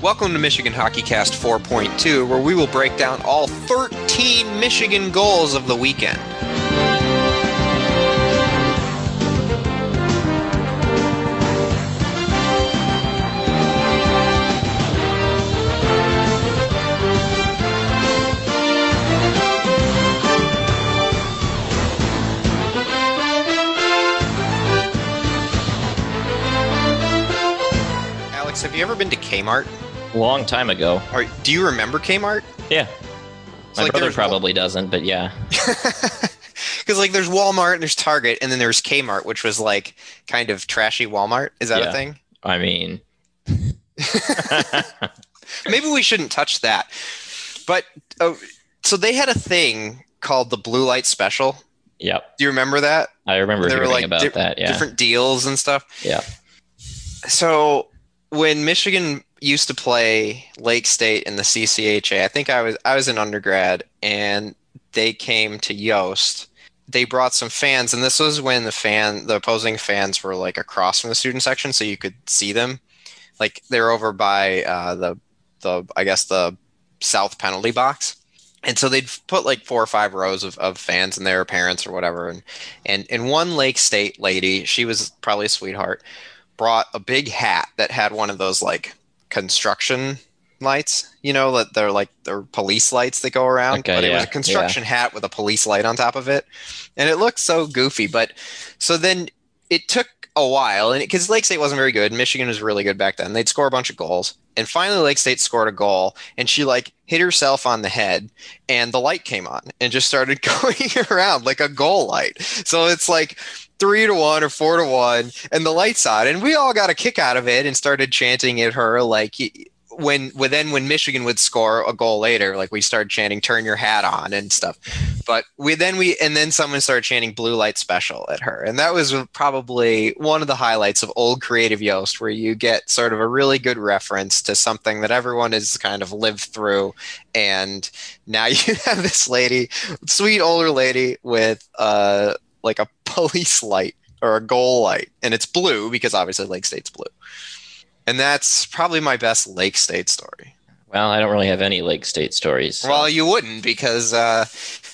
Welcome to Michigan Hockey Cast 4.2, where we will break down all 13 Michigan goals of the weekend. Alex, have you ever been to Kmart? A long time ago. Or do you remember Kmart? Yeah. So, My brother probably doesn't, but yeah. Because there's Walmart and there's Target and then there's Kmart, which was like kind of trashy Walmart. Is that a thing? I mean, maybe we shouldn't touch that. But so they had a thing called the Blue Light Special. Yep. Do you remember that? I remember hearing about that. Yeah. Different deals and stuff. Yeah. So when Michigan used to play Lake State in the CCHA, I think I was an undergrad, and they came to Yost. They brought some fans, and this was when the opposing fans were like across from the student section, so you could see them. Like they're over by the south penalty box. And so they'd put like 4 or 5 rows of fans and their parents or whatever. And one Lake State lady, she was probably a sweetheart, brought a big hat that had one of those like construction lights, that they're police lights that go around. Okay, but it was a construction hat with a police light on top of it. And it looked so goofy. But so then it took a while, and because Lake State wasn't very good, Michigan was really good back then. They'd score a bunch of goals. And finally Lake State scored a goal, and she like hit herself on the head, and the light came on and just started going around like a goal light. So it's like 3-1 or 4-1, and the light's on, and we all got a kick out of it and started chanting at her like when Michigan would score a goal later, like we started chanting "Turn your hat on" and stuff. But then someone started chanting "Blue Light Special" at her, and that was probably one of the highlights of old Creative Yost, where you get sort of a really good reference to something that everyone has kind of lived through, and now you have this lady, sweet older lady, with like a police light or a goal light, and it's blue because obviously Lake State's blue. And that's probably my best Lake State story. Well, I don't really have any Lake State stories. So. Well, you wouldn't, because the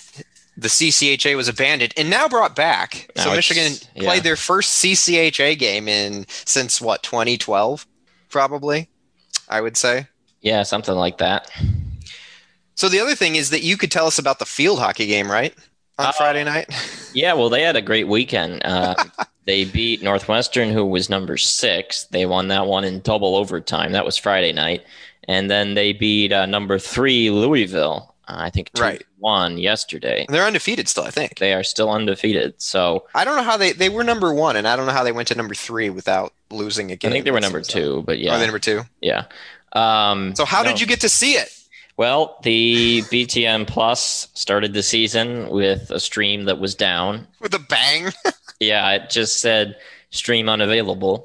CCHA was abandoned and now brought back. So Michigan played their first CCHA game since 2012, probably, I would say. Yeah, something like that. So the other thing is that you could tell us about the field hockey game, right? On Friday night? Yeah, well, they had a great weekend. They beat Northwestern, who was number 6. They won that one in double overtime. That was Friday night. And then they beat number 3 Louisville, I think 2-1 yesterday. And they're undefeated still, I think. They are still undefeated. So I don't know how they were number 1, and I don't know how they went to number 3 without losing a game. I think they were number 2, but yeah. Are they number 2? Yeah. So how did you get to see it? Well, the BTN Plus started the season with a stream that was down. With a bang? Yeah, it just said stream unavailable.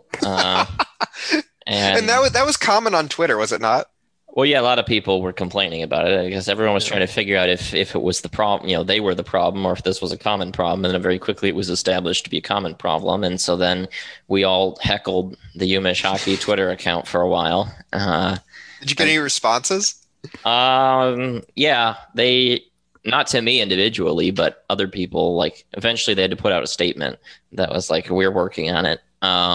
And that was common on Twitter, was it not? Well, yeah, a lot of people were complaining about it because everyone was trying to figure out if it was the problem, they were the problem, or if this was a common problem. And then very quickly it was established to be a common problem. And so then we all heckled the UMich Hockey Twitter account for a while. Did you get any responses? Yeah, they, not to me individually, but other people, like eventually they had to put out a statement that was like, we're working on it.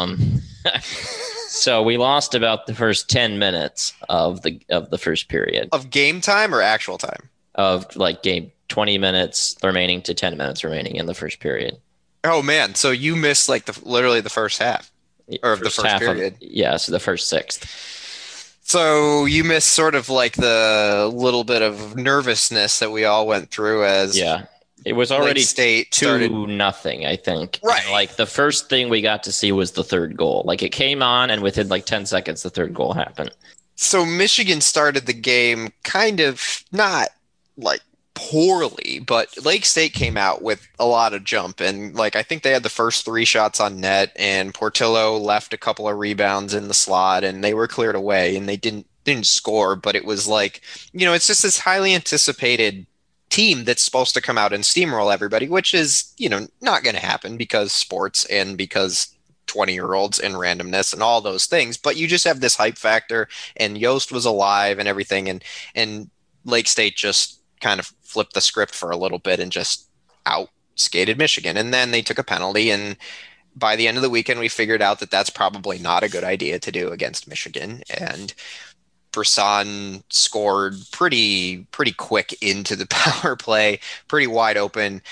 So we lost about the first 10 minutes of the first period. Of game time or actual time? Of like game 20 minutes remaining to 10 minutes remaining in the first period. Oh man, so you missed like literally the first half or the first period. So the first sixth. So you missed sort of like the little bit of nervousness that we all went through as it was already State 2-0, I think. Right. And like the first thing we got to see was the third goal. Like it came on, and within like 10 seconds, the third goal happened. So Michigan started the game kind of not like poorly, but Lake State came out with a lot of jump, and like I think they had the first 3 shots on net, and Portillo left a couple of rebounds in the slot, and they were cleared away, and they didn't score, but it was like, it's just this highly anticipated team that's supposed to come out and steamroll everybody, which is, not going to happen because sports and because 20-year-olds and randomness and all those things, but you just have this hype factor, and Yost was alive and everything, and Lake State just kind of flipped the script for a little bit and just out skated Michigan. And then they took a penalty, and by the end of the weekend, we figured out that that's probably not a good idea to do against Michigan. And Brisson scored pretty quick into the power play, pretty wide open.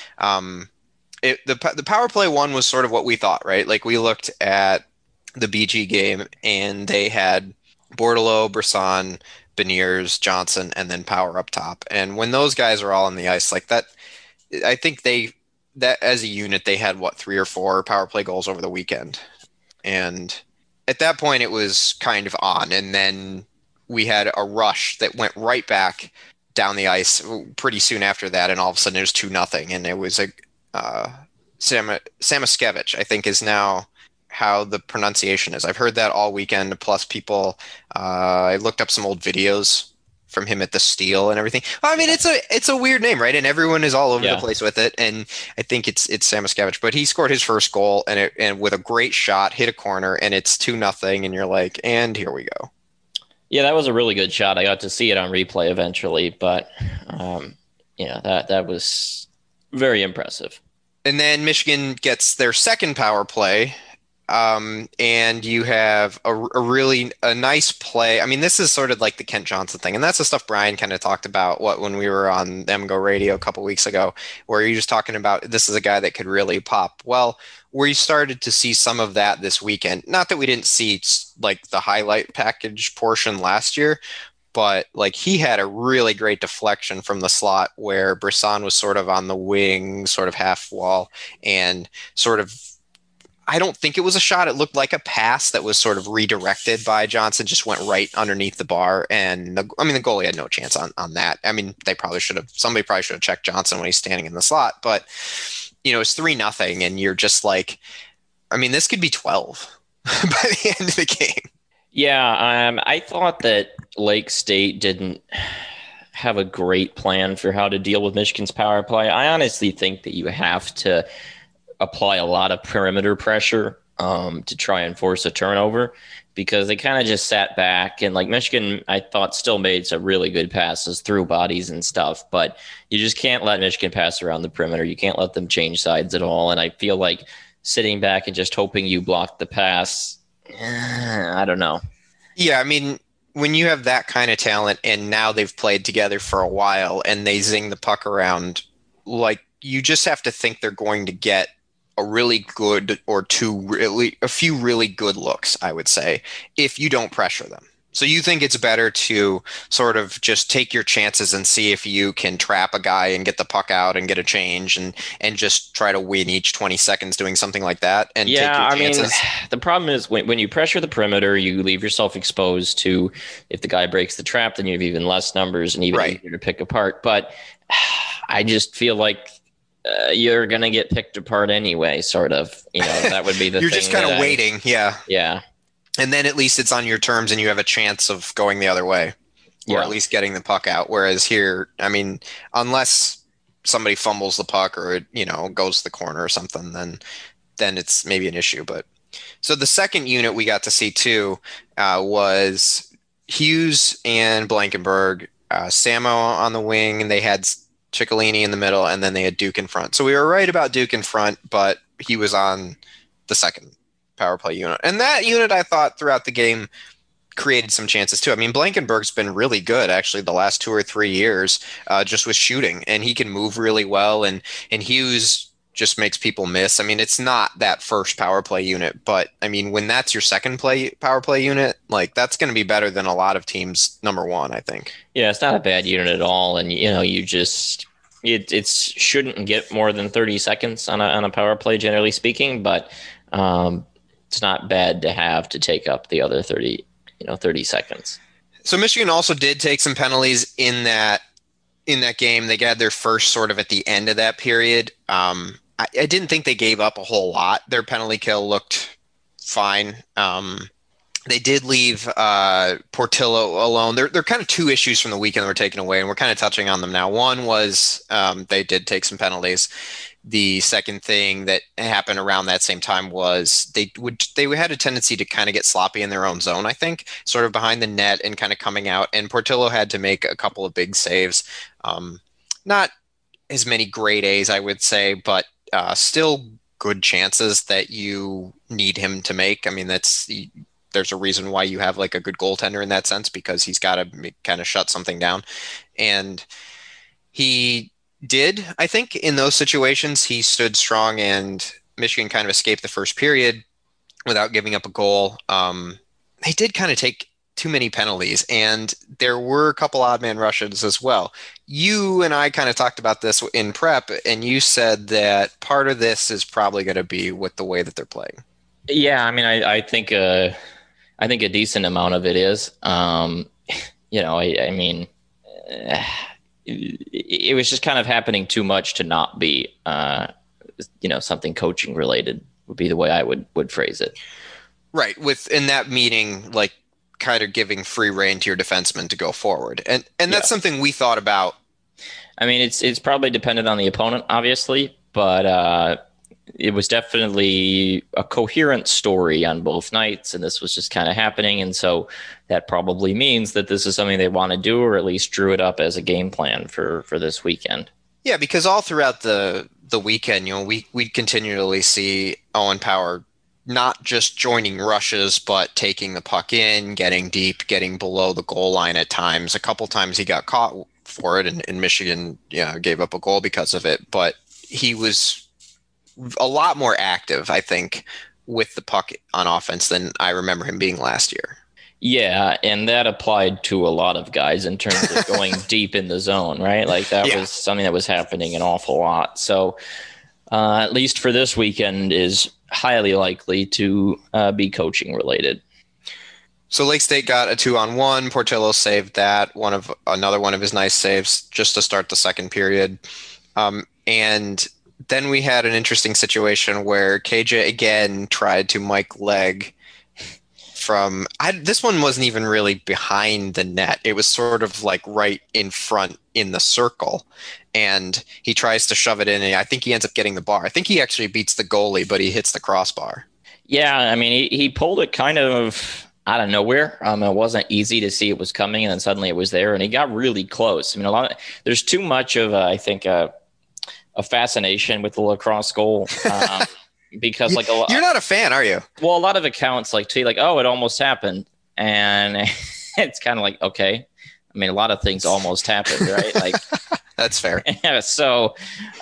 The power play one was sort of what we thought, right? Like, we looked at the BG game, and they had Bordelot, Brisson, Beniers, Johnson, and then Power up top. And when those guys are all on the ice like that, I think that as a unit, they had what, 3 or 4 power play goals over the weekend. And at that point, it was kind of on. And then we had a rush that went right back down the ice pretty soon after that. And all of a sudden it was 2-0. And it was Samaskevich, I think, is now how the pronunciation is. I've heard that all weekend. Plus people, I looked up some old videos from him at the Steel and everything. I mean, it's a weird name, right? And everyone is all over the place with it. And I think it's Samaskevich, but he scored his first goal and with a great shot, hit a corner, and it's 2-0. And you're like, and here we go. Yeah, that was a really good shot. I got to see it on replay eventually, but that was very impressive. And then Michigan gets their second power play. And you have a nice play. I mean, this is sort of like the Kent Johnson thing. And that's the stuff Brian kind of talked about when we were on MGO Radio a couple weeks ago, where you're just talking about this is a guy that could really pop. Well, we started to see some of that this weekend. Not that we didn't see like the highlight package portion last year, but like he had a really great deflection from the slot where Brisson was sort of on the wing, sort of half wall, and sort of, I don't think it was a shot. It looked like a pass that was sort of redirected by Johnson, just went right underneath the bar. And the goalie had no chance on that. I mean, somebody probably should have checked Johnson when he's standing in the slot, but it's 3-0. And you're just like, I mean, this could be 12 by the end of the game. Yeah. I thought that Lake State didn't have a great plan for how to deal with Michigan's power play. I honestly think that you have to apply a lot of perimeter pressure to try and force a turnover, because they kind of just sat back, and like Michigan, I thought, still made some really good passes through bodies and stuff, but you just can't let Michigan pass around the perimeter. You can't let them change sides at all. And I feel like sitting back and just hoping you block the pass, I don't know. Yeah, I mean, when you have that kind of talent and now they've played together for a while and they zing the puck around, like, you just have to think they're going to get a really good or a few really good looks, I would say, if you don't pressure them. So you think it's better to sort of just take your chances and see if you can trap a guy and get the puck out and get a change and just try to win each 20 seconds doing something like that and take your chances? I mean, the problem is when you pressure the perimeter, you leave yourself exposed to, if the guy breaks the trap, then you have even less numbers and even easier to pick apart. But I just feel like you're going to get picked apart anyway, sort of. That would be the You're thing. just kind of waiting. Yeah. Yeah. And then at least it's on your terms and you have a chance of going the other way or at least getting the puck out. Whereas here, I mean, unless somebody fumbles the puck or it, goes to the corner or something, then it's maybe an issue. But so the second unit we got to see too was Hughes and Blankenberg, Samo on the wing, and they had Ciccolini in the middle, and then they had Duke in front. So we were right about Duke in front, but he was on the second power play unit. And that unit, I thought, throughout the game created some chances too. I mean, Blankenberg's been really good actually the last 2 or 3 years, just with shooting, and he can move really well. And Hughes just makes people miss. I mean, it's not that first power play unit, but I mean, when that's your second power play unit, like, that's going to be better than a lot of teams' number one, I think. Yeah, it's not a bad unit at all. And, you just, it shouldn't get more than 30 seconds on a power play, generally speaking, but it's not bad to have to take up the other 30 seconds. So Michigan also did take some penalties in that game. They got their first sort of at the end of that period. I didn't think they gave up a whole lot. Their penalty kill looked fine. They did leave Portillo alone. There are kind of two issues from the weekend that were taken away, and we're kind of touching on them now. One was they did take some penalties. The second thing that happened around that same time was they had a tendency to kind of get sloppy in their own zone, I think, sort of behind the net and kind of coming out. And Portillo had to make a couple of big saves. Not as many grade A's, I would say, but still good chances that you need him to make. I mean, there's a reason why you have like a good goaltender in that sense because he's got to kind of shut something down. And he did, I think, in those situations, he stood strong and Michigan kind of escaped the first period without giving up a goal. They did kind of take too many penalties, and there were a couple odd man rushes as well. You and I kind of talked about this in prep, and you said that part of this is probably going to be with the way that they're playing. Yeah, I mean, I think a decent amount of it is. I mean, it was just kind of happening too much to not be, something coaching related would be the way I would phrase it. Right. In that meeting, like kind of giving free rein to your defenseman to go forward. And that's something we thought about. I mean, it's probably dependent on the opponent, obviously, but it was definitely a coherent story on both nights, and this was just kind of happening. And so that probably means that this is something they want to do, or at least drew it up as a game plan for this weekend. Yeah, because all throughout the weekend, we continually see Owen Power not just joining rushes, but taking the puck in, getting deep, getting below the goal line at times. A couple times he got caught for it, and Michigan gave up a goal because of it. But he was a lot more active, I think, with the puck on offense than I remember him being last year. Yeah, and that applied to a lot of guys in terms of going deep in the zone, right? Like that was something that was happening an awful lot. So at least for this weekend is highly likely to be coaching related. So Lake State got a 2-on-1. Portillo saved that, another one of his nice saves just to start the second period. And then we had an interesting situation where KJ again tried to Mike Legg from this one wasn't even really behind the net. It was sort of like right in front in the circle. And he tries to shove it in, and I think he ends up getting the bar. I think he actually beats the goalie, but he hits the crossbar. Yeah, I mean, he pulled it kind of out of nowhere. It wasn't easy to see it was coming, and then suddenly it was there, and he got really close. I mean, there's too much of, I think, a fascination with the lacrosse goal. Because like you're not a fan, are you? Well, a lot of accounts like tweet like, "Oh, it almost happened," and it's kind of like, okay. I mean, a lot of things almost happened, right? Like that's fair. Yeah. So,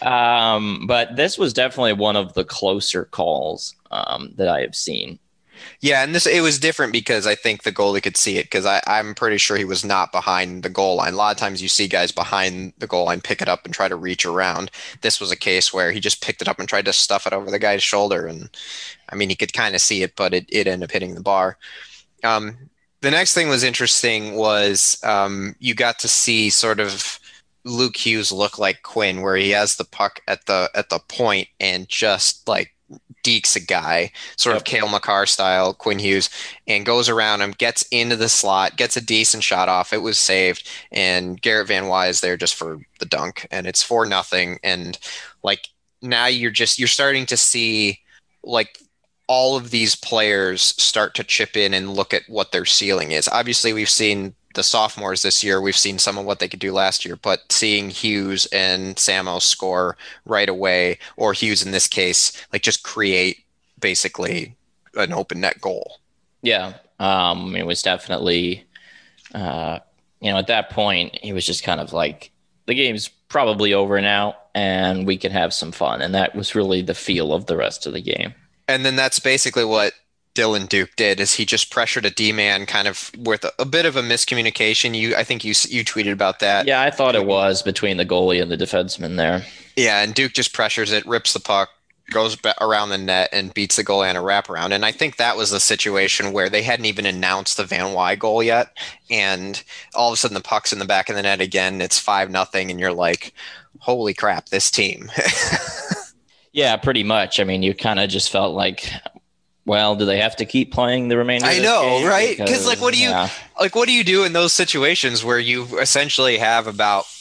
but this was definitely one of the closer calls that I have seen. Yeah, and it was different because I think the goalie could see it because I'm pretty sure he was not behind the goal line. A lot of times you see guys behind the goal line pick it up and try to reach around. This was a case where he just picked it up and tried to stuff it over the guy's shoulder. And I mean, he could kind of see it, but it ended up hitting the bar. The next thing was interesting was you got to see sort of Luke Hughes look like Quinn, where he has the puck at the point and just like dekes a guy, sort of Cale Makar style, Quinn Hughes, and goes around him, gets into the slot, gets a decent shot off. It was saved, and Garrett Van Wy is there just for the dunk, and it's 4-0. And like now you're starting to see like all of these players start to chip in and look at what their ceiling is. Obviously, we've seen the sophomores this year. We've seen some of what they could do last year, but seeing Hughes and Samo score right away, or Hughes in this case, like just create basically an open net goal. Yeah. It was definitely, at that point, he was just kind of like, the game's probably over now and we can have some fun. And that was really the feel of the rest of the game. And then that's basically what Dylan Duke did, is he just pressured a D-man kind of with a bit of a miscommunication. I think you tweeted about that. Yeah, I thought it was between the goalie and the defenseman there. Yeah, and Duke just pressures it, rips the puck, goes around the net, and beats the goalie on a wraparound. And I think that was the situation where they hadn't even announced the Van Wy goal yet, and all of a sudden the puck's in the back of the net again. It's 5-0, and you're like, holy crap, this team. Yeah, pretty much. I mean, you kind of just felt like, well, do they have to keep playing the remainder? I know, right? Because like, what do you do in those situations where you essentially have about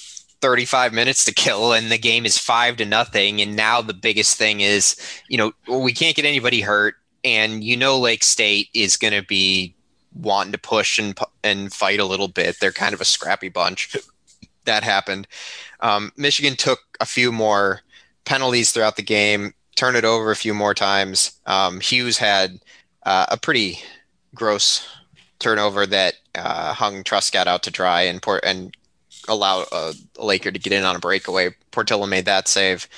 35 minutes to kill, and the game is 5-0. And now the biggest thing is, we can't get anybody hurt, and Lake State is going to be wanting to push and fight a little bit. They're kind of a scrappy bunch. That happened. Michigan took a few more penalties throughout the game, turned it over a few more times. Hughes had a pretty gross turnover that hung Truscott out to dry and allowed a Laker to get in on a breakaway. Portillo made that save.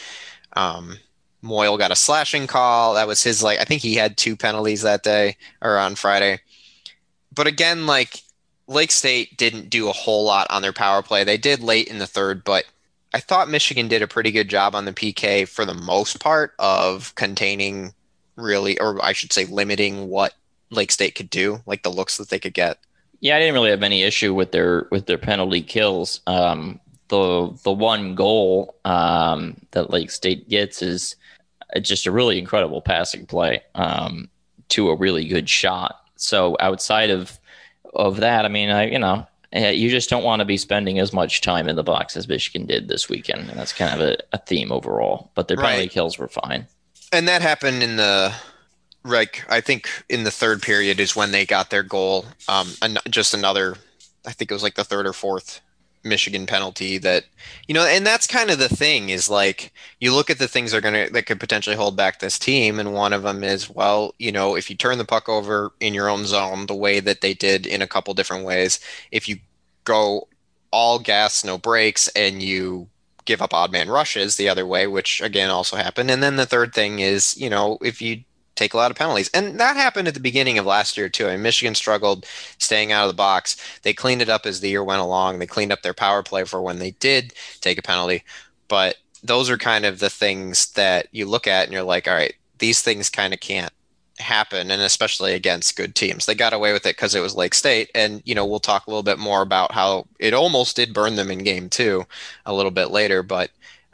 Moyle got a slashing call. That was his, I think he had 2 penalties that day or on Friday. But again, Lake State didn't do a whole lot on their power play. They did late in the third, but I thought Michigan did a pretty good job on the PK for the most part of containing or I should say limiting what Lake State could do, the looks that they could get. Yeah, I didn't really have any issue with their penalty kills. The one goal that Lake State gets is just a really incredible passing play to a really good shot. So outside of that, I mean, you just don't want to be spending as much time in the box as Michigan did this weekend, and that's kind of a theme overall. But their penalty kills were fine. And that happened in the I think in the third period is when they got their goal. Just another, I think it was the third or fourth Michigan penalty that, and that's kind of the thing is you look at the things that could potentially hold back this team. And one of them is, well, if you turn the puck over in your own zone, the way that they did in a couple different ways, if you go all gas, no brakes, and you give up odd man rushes the other way, which again also happened. And then the third thing is, if you take a lot of penalties. And that happened at the beginning of last year too. I mean, Michigan struggled staying out of the box. They cleaned it up as the year went along. They cleaned up their power play for when they did take a penalty. But those are kind of the things that you look at and you're like, all right, these things kind of can't happen. And especially against good teams. They got away with it because it was Lake State. And, we'll talk a little bit more about how it almost did burn them in game 2 a little bit later. But,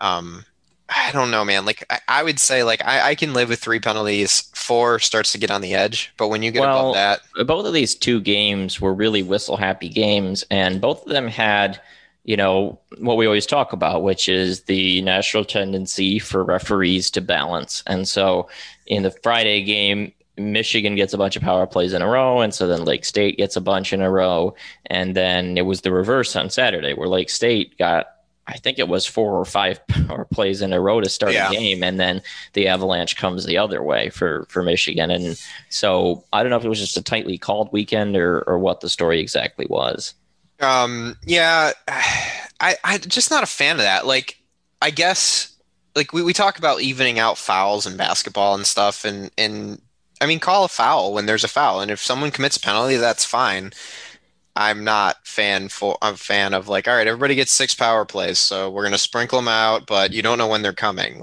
I don't know, man. I would say, I can live with 3 penalties. 4 starts to get on the edge, but when you get above that, both of these 2 games were really whistle happy games, and both of them had, what we always talk about, which is the natural tendency for referees to balance. And so, in the Friday game, Michigan gets a bunch of power plays in a row, and so then Lake State gets a bunch in a row, and then it was the reverse on Saturday, where Lake State got, I think it was 4 or 5 power plays in a row to start a game, and then the avalanche comes the other way for Michigan. And so I don't know if it was just a tightly called weekend or what the story exactly was. Yeah, I just not a fan of that. I guess we talk about evening out fouls in basketball and stuff, and I mean, call a foul when there's a foul, and if someone commits a penalty, that's fine. I'm not a fan of all right, everybody gets 6 power plays, so we're going to sprinkle them out, but you don't know when they're coming.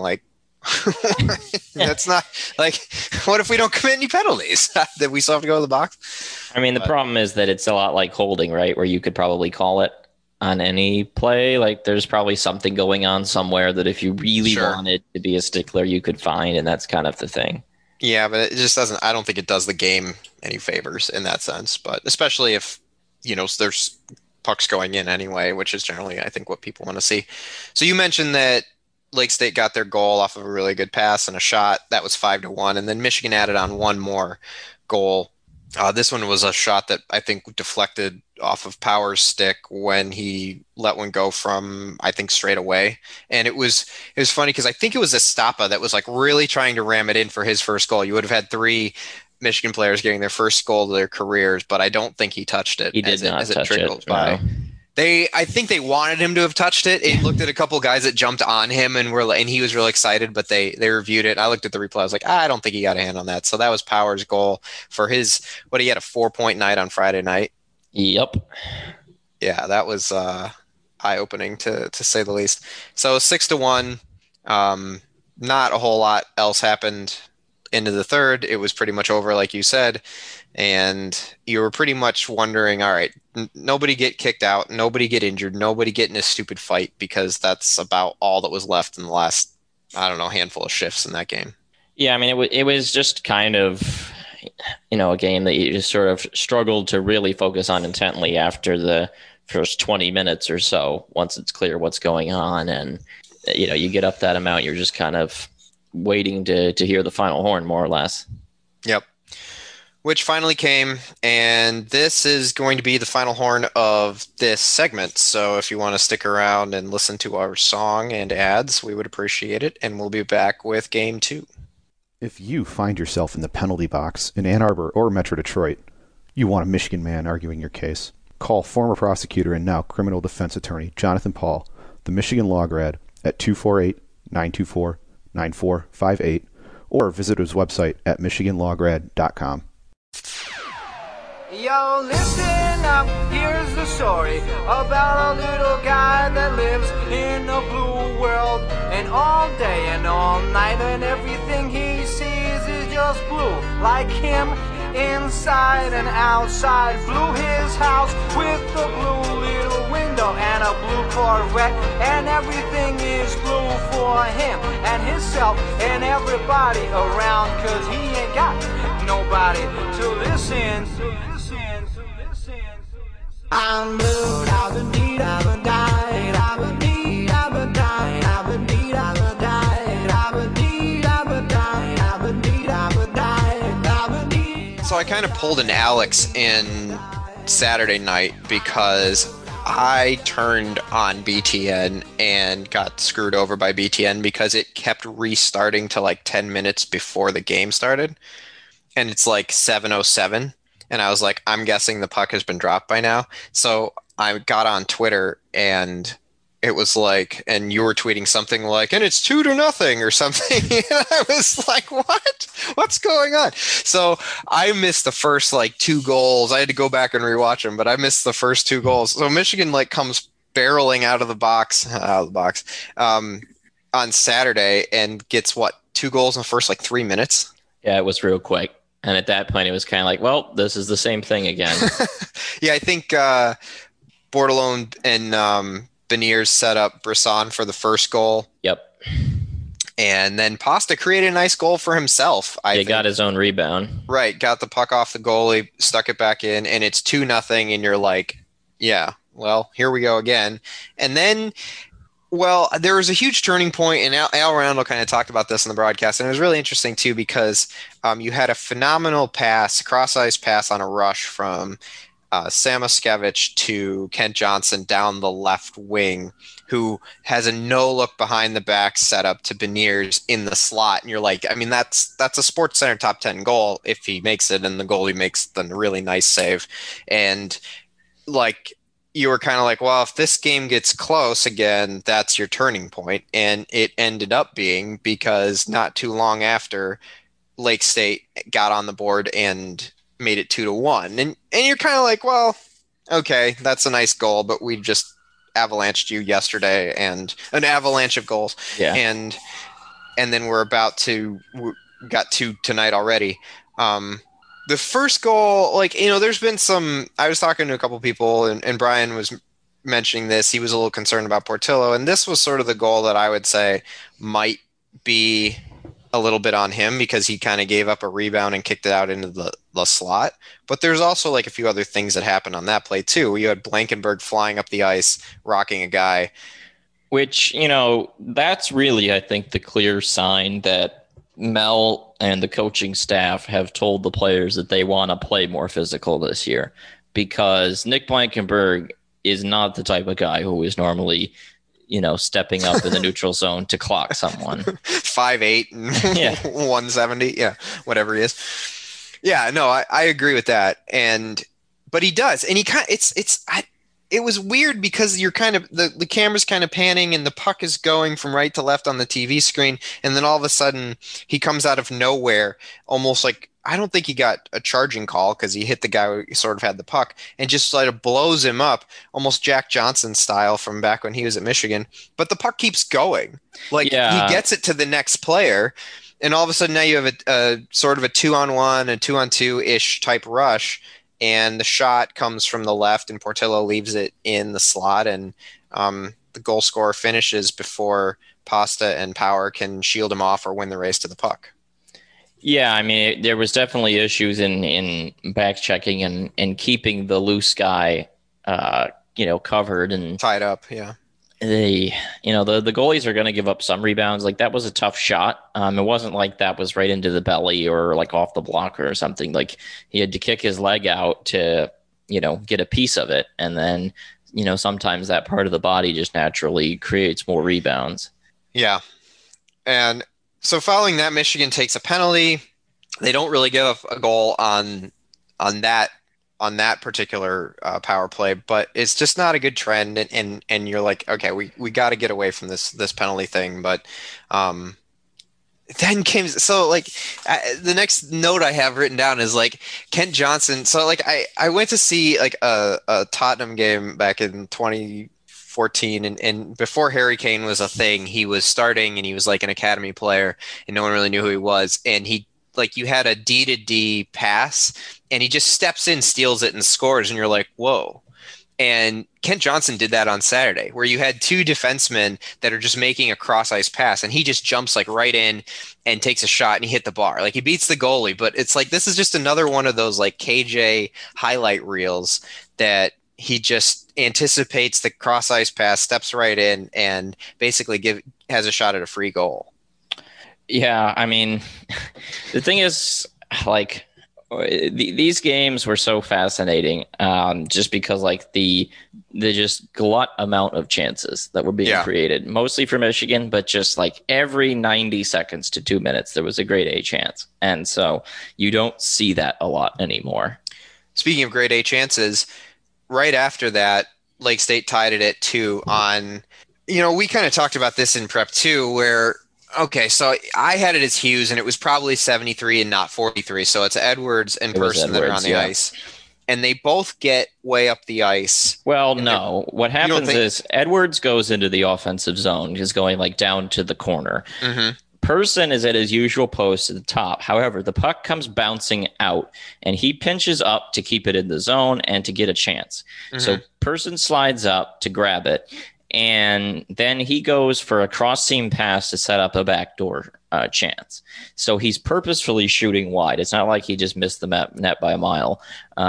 That's not what if we don't commit any penalties that we still have to go to the box? I mean, the problem is that it's a lot like holding, right? Where you could probably call it on any play. There's probably something going on somewhere that if you really wanted to be a stickler, you could find. And that's kind of the thing. Yeah, but it just doesn't, I don't think it does the game any favors in that sense, but especially if, there's pucks going in anyway, which is generally, I think, what people want to see. So you mentioned that Lake State got their goal off of a really good pass and a shot. That was 5-1. And then Michigan added on one more goal. This one was a shot that I think deflected off of Power's stick when he let one go from, I think, straight away. And it was funny because I think it was Estapa that was really trying to ram it in for his first goal. You would have had 3 Michigan players getting their first goal of their careers, but I don't think he touched it. He did not touch it. By. No. I think they wanted him to have touched it. It looked at a couple of guys that jumped on him and he was real excited, but they reviewed it. I looked at the replay. I was like, I don't think he got a hand on that. So that was Power's goal for he had a 4-point night on Friday night. Yep. Yeah, that was eye-opening to say the least. So 6-1. Not a whole lot else happened into the third. It was pretty much over, like you said. And you were pretty much wondering, all right, nobody get kicked out, nobody get injured, nobody get in a stupid fight, because that's about all that was left in the last, handful of shifts in that game. Yeah, I mean, it was just kind of, a game that you just sort of struggled to really focus on intently after the first 20 minutes or so once it's clear what's going on. And, you get up that amount, you're just kind of waiting to hear the final horn, more or less. Yep. Which finally came, and this is going to be the final horn of this segment. So if you want to stick around and listen to our song and ads, we would appreciate it, and we'll be back with Game 2. If you find yourself in the penalty box in Ann Arbor or Metro Detroit, you want a Michigan man arguing your case, call former prosecutor and now criminal defense attorney Jonathan Paul, the Michigan Law Grad, at 248-924-9458, or visit his website at michiganlawgrad.com. Yo, listen up, here's the story about a little guy that lives in a blue world. And all day and all night and everything he sees is just blue. Like him, inside and outside. Blew his house with a blue little window and a blue Corvette. And everything is blue for him and himself and everybody around. Cause he ain't got nobody to listen. I'm blue, I've been deed, I've been died, I've been deed, I've been died, I've been deed, I've been died, I've been deed, I've been died, I've been deed, I've been died, I've been deed. So I kind of pulled an Alex in Saturday night because I turned on BTN and got screwed over by BTN because it kept restarting to like 10 minutes before the game started. And it's like 7:07. And I was like, I'm guessing the puck has been dropped by now. So I got on Twitter and it was like, and you were tweeting something like, and it's 2-0 or something. And I was like, what? What's going on? So I missed the first like 2 goals. I had to go back and rewatch them, but I missed the first 2 goals. So Michigan like comes barreling out of the box on Saturday and gets 2 goals in the first like 3 minutes. Yeah, it was real quick. And at that point, it was kind of like, well, this is the same thing again. Yeah, I think Bordelon and Beniers set up Brisson for the first goal. Yep. And then Pasta created a nice goal for himself. He got his own rebound. Right, got the puck off the goalie, stuck it back in, and it's 2-0, and you're like, yeah, well, here we go again. And then... Well, there was a huge turning point, and Al Randall kind of talked about this in the broadcast, and it was really interesting, too, because you had a phenomenal pass, cross-ice pass on a rush from Samoskevich to Kent Johnson down the left wing, who has a no-look behind-the-back setup to Beniers in the slot, and you're like, I mean, that's a Sports Center top 10 goal if he makes it, and the goalie makes the really nice save. And, like... you were kind of like, well, if this game gets close again, that's your turning point. And it ended up being because not too long after, Lake State got on the board and made it 2-1. And you're kind of like, well, okay, that's a nice goal, but we just avalanched you yesterday and an avalanche of goals. Yeah. And then we got 2 tonight already. The first goal, like, there's been I was talking to a couple people and Brian was mentioning this. He was a little concerned about Portillo. And this was sort of the goal that I would say might be a little bit on him because he kind of gave up a rebound and kicked it out into the slot. But there's also like a few other things that happened on that play too. You had Blankenberg flying up the ice, rocking a guy. Which, that's really, I think, the clear sign that Mel and the coaching staff have told the players that they want to play more physical this year because Nick Blankenberg is not the type of guy who is normally, stepping up in the neutral zone to clock someone. 5'8" and Yeah. 170. Yeah, whatever he is. Yeah, no, I agree with that. But he does. And he it was weird because you're kind of the camera's kind of panning and the puck is going from right to left on the TV screen, and then all of a sudden he comes out of nowhere, almost like I don't think he got a charging call because he hit the guy who sort of had the puck and just sort of blows him up, almost Jack Johnson style from back when he was at Michigan. But the puck keeps going, like He gets it to the next player, and all of a sudden now you have a sort of a 2-on-1, a 2-on-2 ish type rush. And the shot comes from the left, and Portillo leaves it in the slot, and the goal scorer finishes before Pasta and Power can shield him off or win the race to the puck. Yeah, I mean, there was definitely issues in back checking and keeping the loose guy, covered and Tied up, yeah. the goalies are going to give up some rebounds. Like that was a tough shot. It wasn't like that was right into the belly or like off the blocker or something. Like he had to kick his leg out to, get a piece of it. And then, sometimes that part of the body just naturally creates more rebounds. Yeah. And so following that, Michigan takes a penalty. They don't really give up a goal on that particular power play, but it's just not a good trend. And you're like, okay, we got to get away from this penalty thing. But then came the next note I have written down is like Kent Johnson. So like I went to see like a Tottenham game back in 2014, and before Harry Kane was a thing, he was starting and he was like an academy player, and no one really knew who he was. And you had a D to D pass, and he just steps in, steals it, and scores, and you're like, whoa. And Kent Johnson did that on Saturday, where you had two defensemen that are just making a cross ice pass, and he just jumps like right in and takes a shot, and he hit the bar. Like he beats the goalie, but it's like this is just another one of those like KJ highlight reels that he just anticipates the cross ice pass, steps right in, and basically has a shot at a free goal. Yeah, I mean, the thing is, like, these games were so fascinating, just because like the just glut amount of chances that were being created, mostly for Michigan, but just like every 90 seconds to 2 minutes, there was a grade A chance. And so you don't see that a lot anymore. Speaking of grade A chances, right after that, Lake State tied it at 2 on, we kind of talked about this in prep too, where okay, so I had it as Hughes, and it was probably 73 and not 43. So it's Edwards and Person that are on the ice. And they both get way up the ice. Well, no. What happens is Edwards goes into the offensive zone. He's going like down to the corner. Mm-hmm. Person is at his usual post at the top. However, the puck comes bouncing out, and he pinches up to keep it in the zone and to get a chance. Mm-hmm. So Person slides up to grab it. And then he goes for a cross-seam pass to set up a backdoor chance. So he's purposefully shooting wide. It's not like he just missed the net by a mile.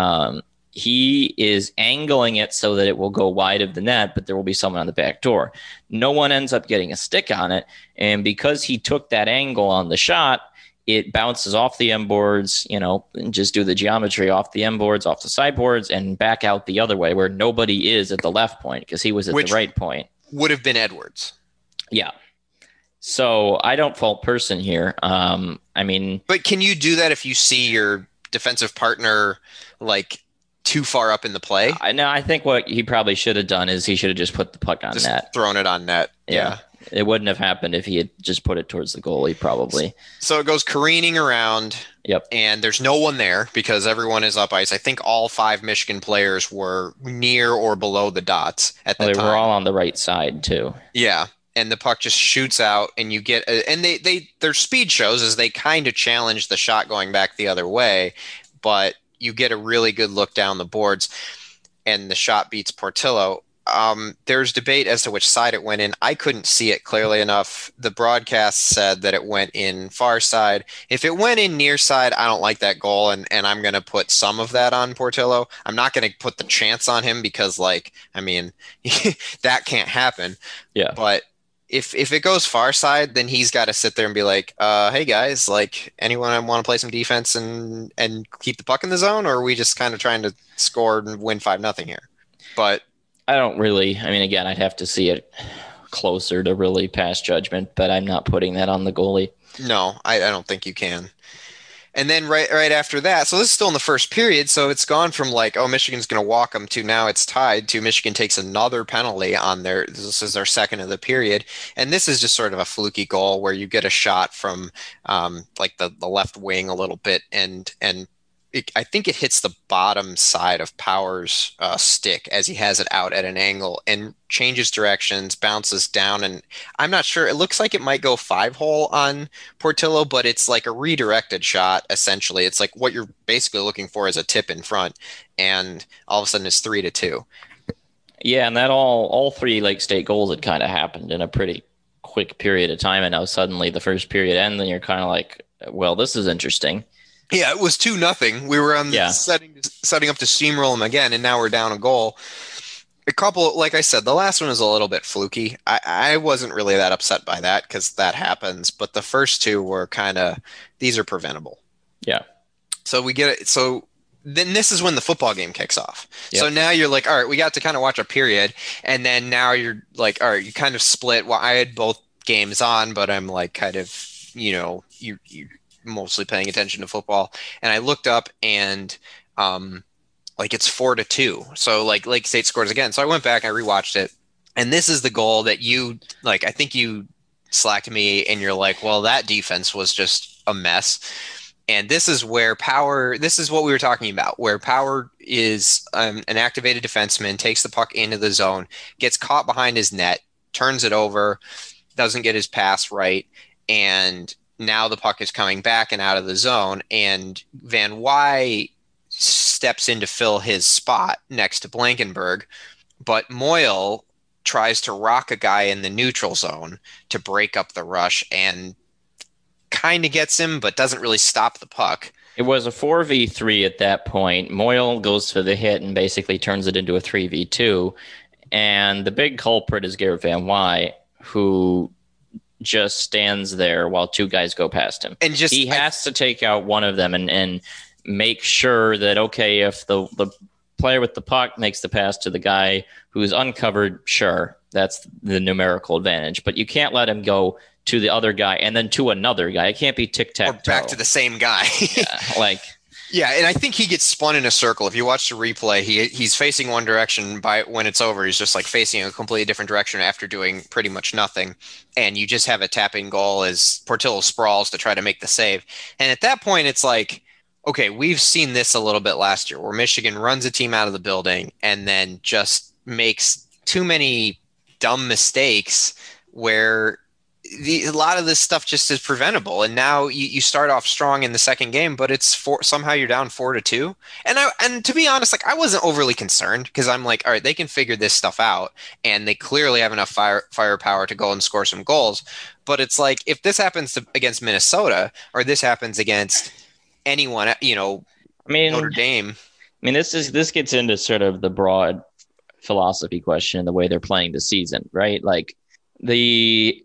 He is angling it so that it will go wide of the net, but there will be someone on the back door. No one ends up getting a stick on it. And because he took that angle on the shot, it bounces off the end boards, and just do the geometry off the end boards, off the sideboards, and back out the other way where nobody is at the left point because he was at the right point. Would have been Edwards. Yeah. So I don't fault Person here. But can you do that if you see your defensive partner like too far up in the play? No, I think what he probably should have done is he should have just put the puck on net. Thrown it on net. Yeah. It wouldn't have happened if he had just put it towards the goalie, probably. So it goes careening around. Yep. And there's no one there because everyone is up ice. I think all 5 Michigan players were near or below the dots at the time. They were all on the right side, too. Yeah. And the puck just shoots out, and you get and their speed shows as they kind of challenge the shot going back the other way, but you get a really good look down the boards, and the shot beats Portillo. There's debate as to which side it went in. I couldn't see it clearly enough. The broadcast said that it went in far side. If it went in near side, I don't like that goal, and I'm going to put some of that on Portillo. I'm not going to put the chance on him because, that can't happen. Yeah. But if it goes far side, then he's got to sit there and be like, hey, guys, like, anyone want to play some defense and keep the puck in the zone, or are we just kind of trying to score and win 5-0 here? But I don't really. Again, I'd have to see it closer to really pass judgment, but I'm not putting that on the goalie. No, I don't think you can. And then right after that, so this is still in the first period, so it's gone from like, oh, Michigan's going to walk them to now it's tied to Michigan takes another penalty on this is their second of the period. And this is just sort of a fluky goal where you get a shot from like the left wing a little bit and I think it hits the bottom side of Power's stick as he has it out at an angle and changes directions, bounces down. And I'm not sure. It looks like it might go 5-hole on Portillo, but it's like a redirected shot, essentially. It's like what you're basically looking for is a tip in front. And all of a sudden it's 3-2. Yeah, and that all 3 Lake State goals had kind of happened in a pretty quick period of time. And now suddenly the first period ends and you're kind of like, well, this is interesting. Yeah, it was 2-0. We were on setting up to steamroll them again, and now we're down a goal. A couple, like I said, the last one was a little bit fluky. I wasn't really that upset by that because that happens, but the first two were kind of, these are preventable. Yeah. So we get it. So then this is when the football game kicks off. Yep. So now you're like, all right, we got to kind of watch a period. And then now you're like, all right, you kind of split. Well, I had both games on, but I'm like kind of, you're mostly paying attention to football. And I looked up and, like it's 4-2. So like Lake State scores again. So I went back, I rewatched it. And this is the goal that you like, I think you slacked me and you're like, well, that defense was just a mess. And this is where Power, this is what we were talking about, where Power is an activated defenseman, takes the puck into the zone, gets caught behind his net, turns it over, doesn't get his pass right. And now the puck is coming back and out of the zone. And Van Wy steps in to fill his spot next to Blankenberg, but Moyle tries to rock a guy in the neutral zone to break up the rush and kind of gets him, but doesn't really stop the puck. It was a 4v3 at that point. Moyle goes for the hit and basically turns it into a 3v2. And the big culprit is Garrett Van Wy, who just stands there while two guys go past him. And he has to take out one of them and make sure that, okay, if the player with the puck makes the pass to the guy who's uncovered, sure, that's the numerical advantage. But you can't let him go to the other guy and then to another guy. It can't be tic-tac-toe. Or back to the same guy. Yeah, and I think he gets spun in a circle. If you watch the replay, he's facing one direction. By when it's over, he's just like facing a completely different direction after doing pretty much nothing. And you just have a tapping goal as Portillo sprawls to try to make the save. And at that point, it's like, okay, we've seen this a little bit last year where Michigan runs a team out of the building and then just makes too many dumb mistakes where a lot of this stuff just is preventable. And now you start off strong in the second game, but it's somehow you're down 4-2. And to be honest, like I wasn't overly concerned because I'm like, all right, they can figure this stuff out and they clearly have enough firepower to go and score some goals. But it's like, if this happens against Minnesota or this happens against anyone, Notre Dame. This gets into sort of the broad philosophy question, the way they're playing the season, right? Like on the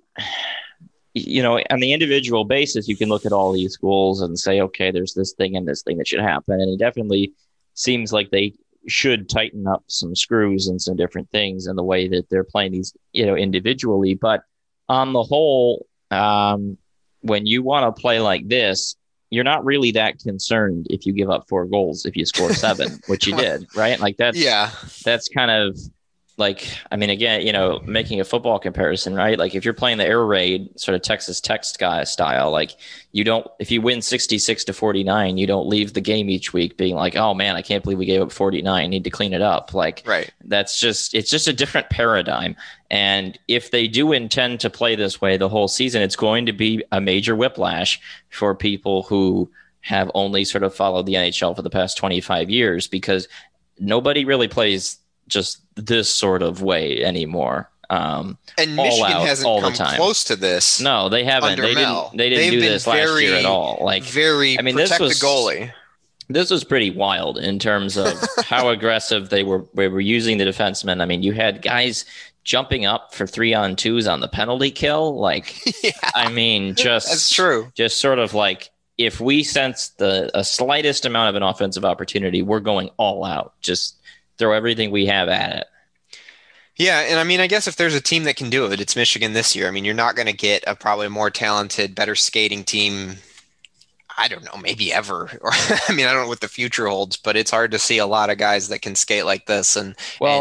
individual basis, you can look at all these goals and say, okay, there's this thing and this thing that should happen. And it definitely seems like they should tighten up some screws and some different things in the way that they're playing these, individually. But on the whole, when you want to play like this, you're not really that concerned if you give up 4 goals, if you score 7, which you did, right? Like that's kind of like, again, making a football comparison, right? Like if you're playing the air raid sort of Texas Tech style, like if you win 66-49, you don't leave the game each week being like, oh man, I can't believe we gave up 49. Need to clean it up. Like, right. It's just a different paradigm. And if they do intend to play this way the whole season, it's going to be a major whiplash for people who have only sort of followed the NHL for the past 25 years, because nobody really plays just this sort of way anymore. And Michigan hasn't come close to this. No, they haven't. They didn't do this last year at all. Like protect the goalie. This was pretty wild in terms of how aggressive they were using the defensemen. I mean, you had guys jumping up for 3-on-2s on the penalty kill. Like, yeah. That's true. Just sort of like, if we sense a slightest amount of an offensive opportunity, we're going all out. Just throw everything we have at it. Yeah, and I guess if there's a team that can do it, it's Michigan this year. You're not going to get a probably more talented, better skating team, I don't know, maybe ever. Or I don't know what the future holds, but it's hard to see a lot of guys that can skate like this. And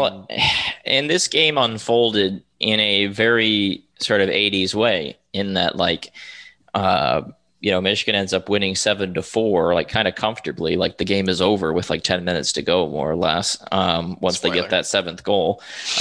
this game unfolded in a very sort of 80s way, in that Michigan ends up winning 7-4, like kind of comfortably. Like the game is over with like 10 minutes to go, more or less, once they get that 7th goal.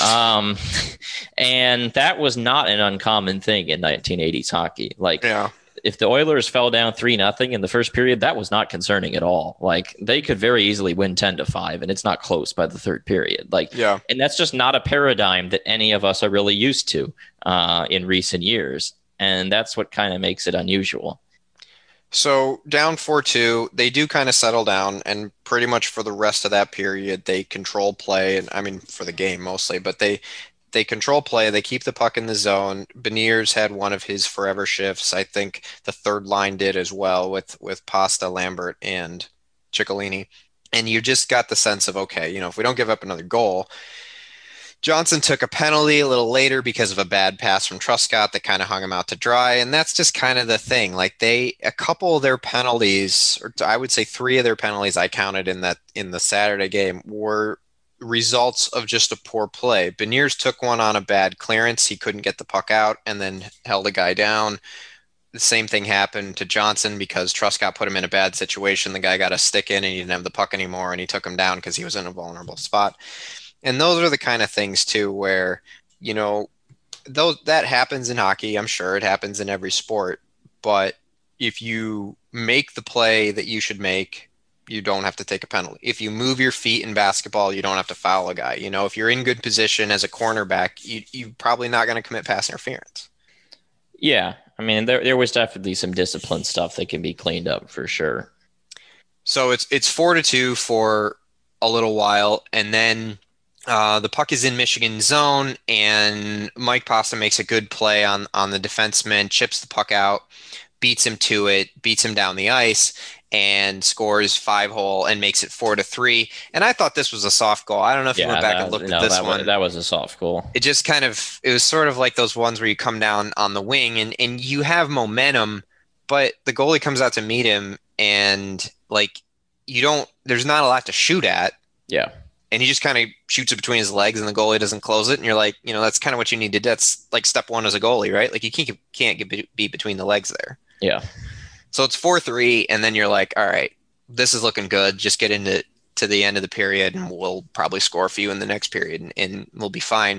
And that was not an uncommon thing in 1980s hockey. Like, yeah. If the Oilers fell down 3-0 in the first period, that was not concerning at all. Like they could very easily win 10-5, and it's not close by the 3rd period. Like, yeah. And that's just not a paradigm that any of us are really used to in recent years. And that's what kind of makes it unusual. So down 4-2, they do kind of settle down, and pretty much for the rest of that period, they control play, and I mean for the game mostly, but they control play. They keep the puck in the zone. Beniers had one of his forever shifts. I think the third line did as well with Pasta, Lambert, and Ciccolini. And you just got the sense of, okay, if we don't give up another goal. Johnson took a penalty a little later because of a bad pass from Truscott that kind of hung him out to dry. And that's just kind of the thing. Like a couple of their penalties, or I would say three of their penalties I counted in the Saturday game were results of just a poor play. Beniers took one on a bad clearance. He couldn't get the puck out and then held a guy down. The same thing happened to Johnson because Truscott put him in a bad situation. The guy got a stick in and he didn't have the puck anymore, and he took him down because he was in a vulnerable spot. And those are the kind of things too where, those that happens in hockey. I'm sure it happens in every sport. But if you make the play that you should make, you don't have to take a penalty. If you move your feet in basketball, you don't have to foul a guy. If you're in good position as a cornerback, you're probably not going to commit pass interference. Yeah. I mean, there was definitely some discipline stuff that can be cleaned up for sure. So it's 4-2 for a little while, and then the puck is in Michigan zone, and Mike Pasta makes a good play on the defenseman, chips the puck out, beats him to it, beats him down the ice, and scores 5-hole and makes it 4-3. And I thought this was a soft goal. I don't know if you went back and looked at this one. That was a soft goal. It just it was sort of like those ones where you come down on the wing and you have momentum, but the goalie comes out to meet him, and there's not a lot to shoot at. Yeah. And he just kind of shoots it between his legs, and the goalie doesn't close it. And you're like, that's kind of what you need to do. That's like step one as a goalie, right? Like you can't be between the legs there. Yeah. So it's 4-3, and then you're like, all right, this is looking good. Just get into the end of the period, and we'll probably score a few in the next period, and we'll be fine.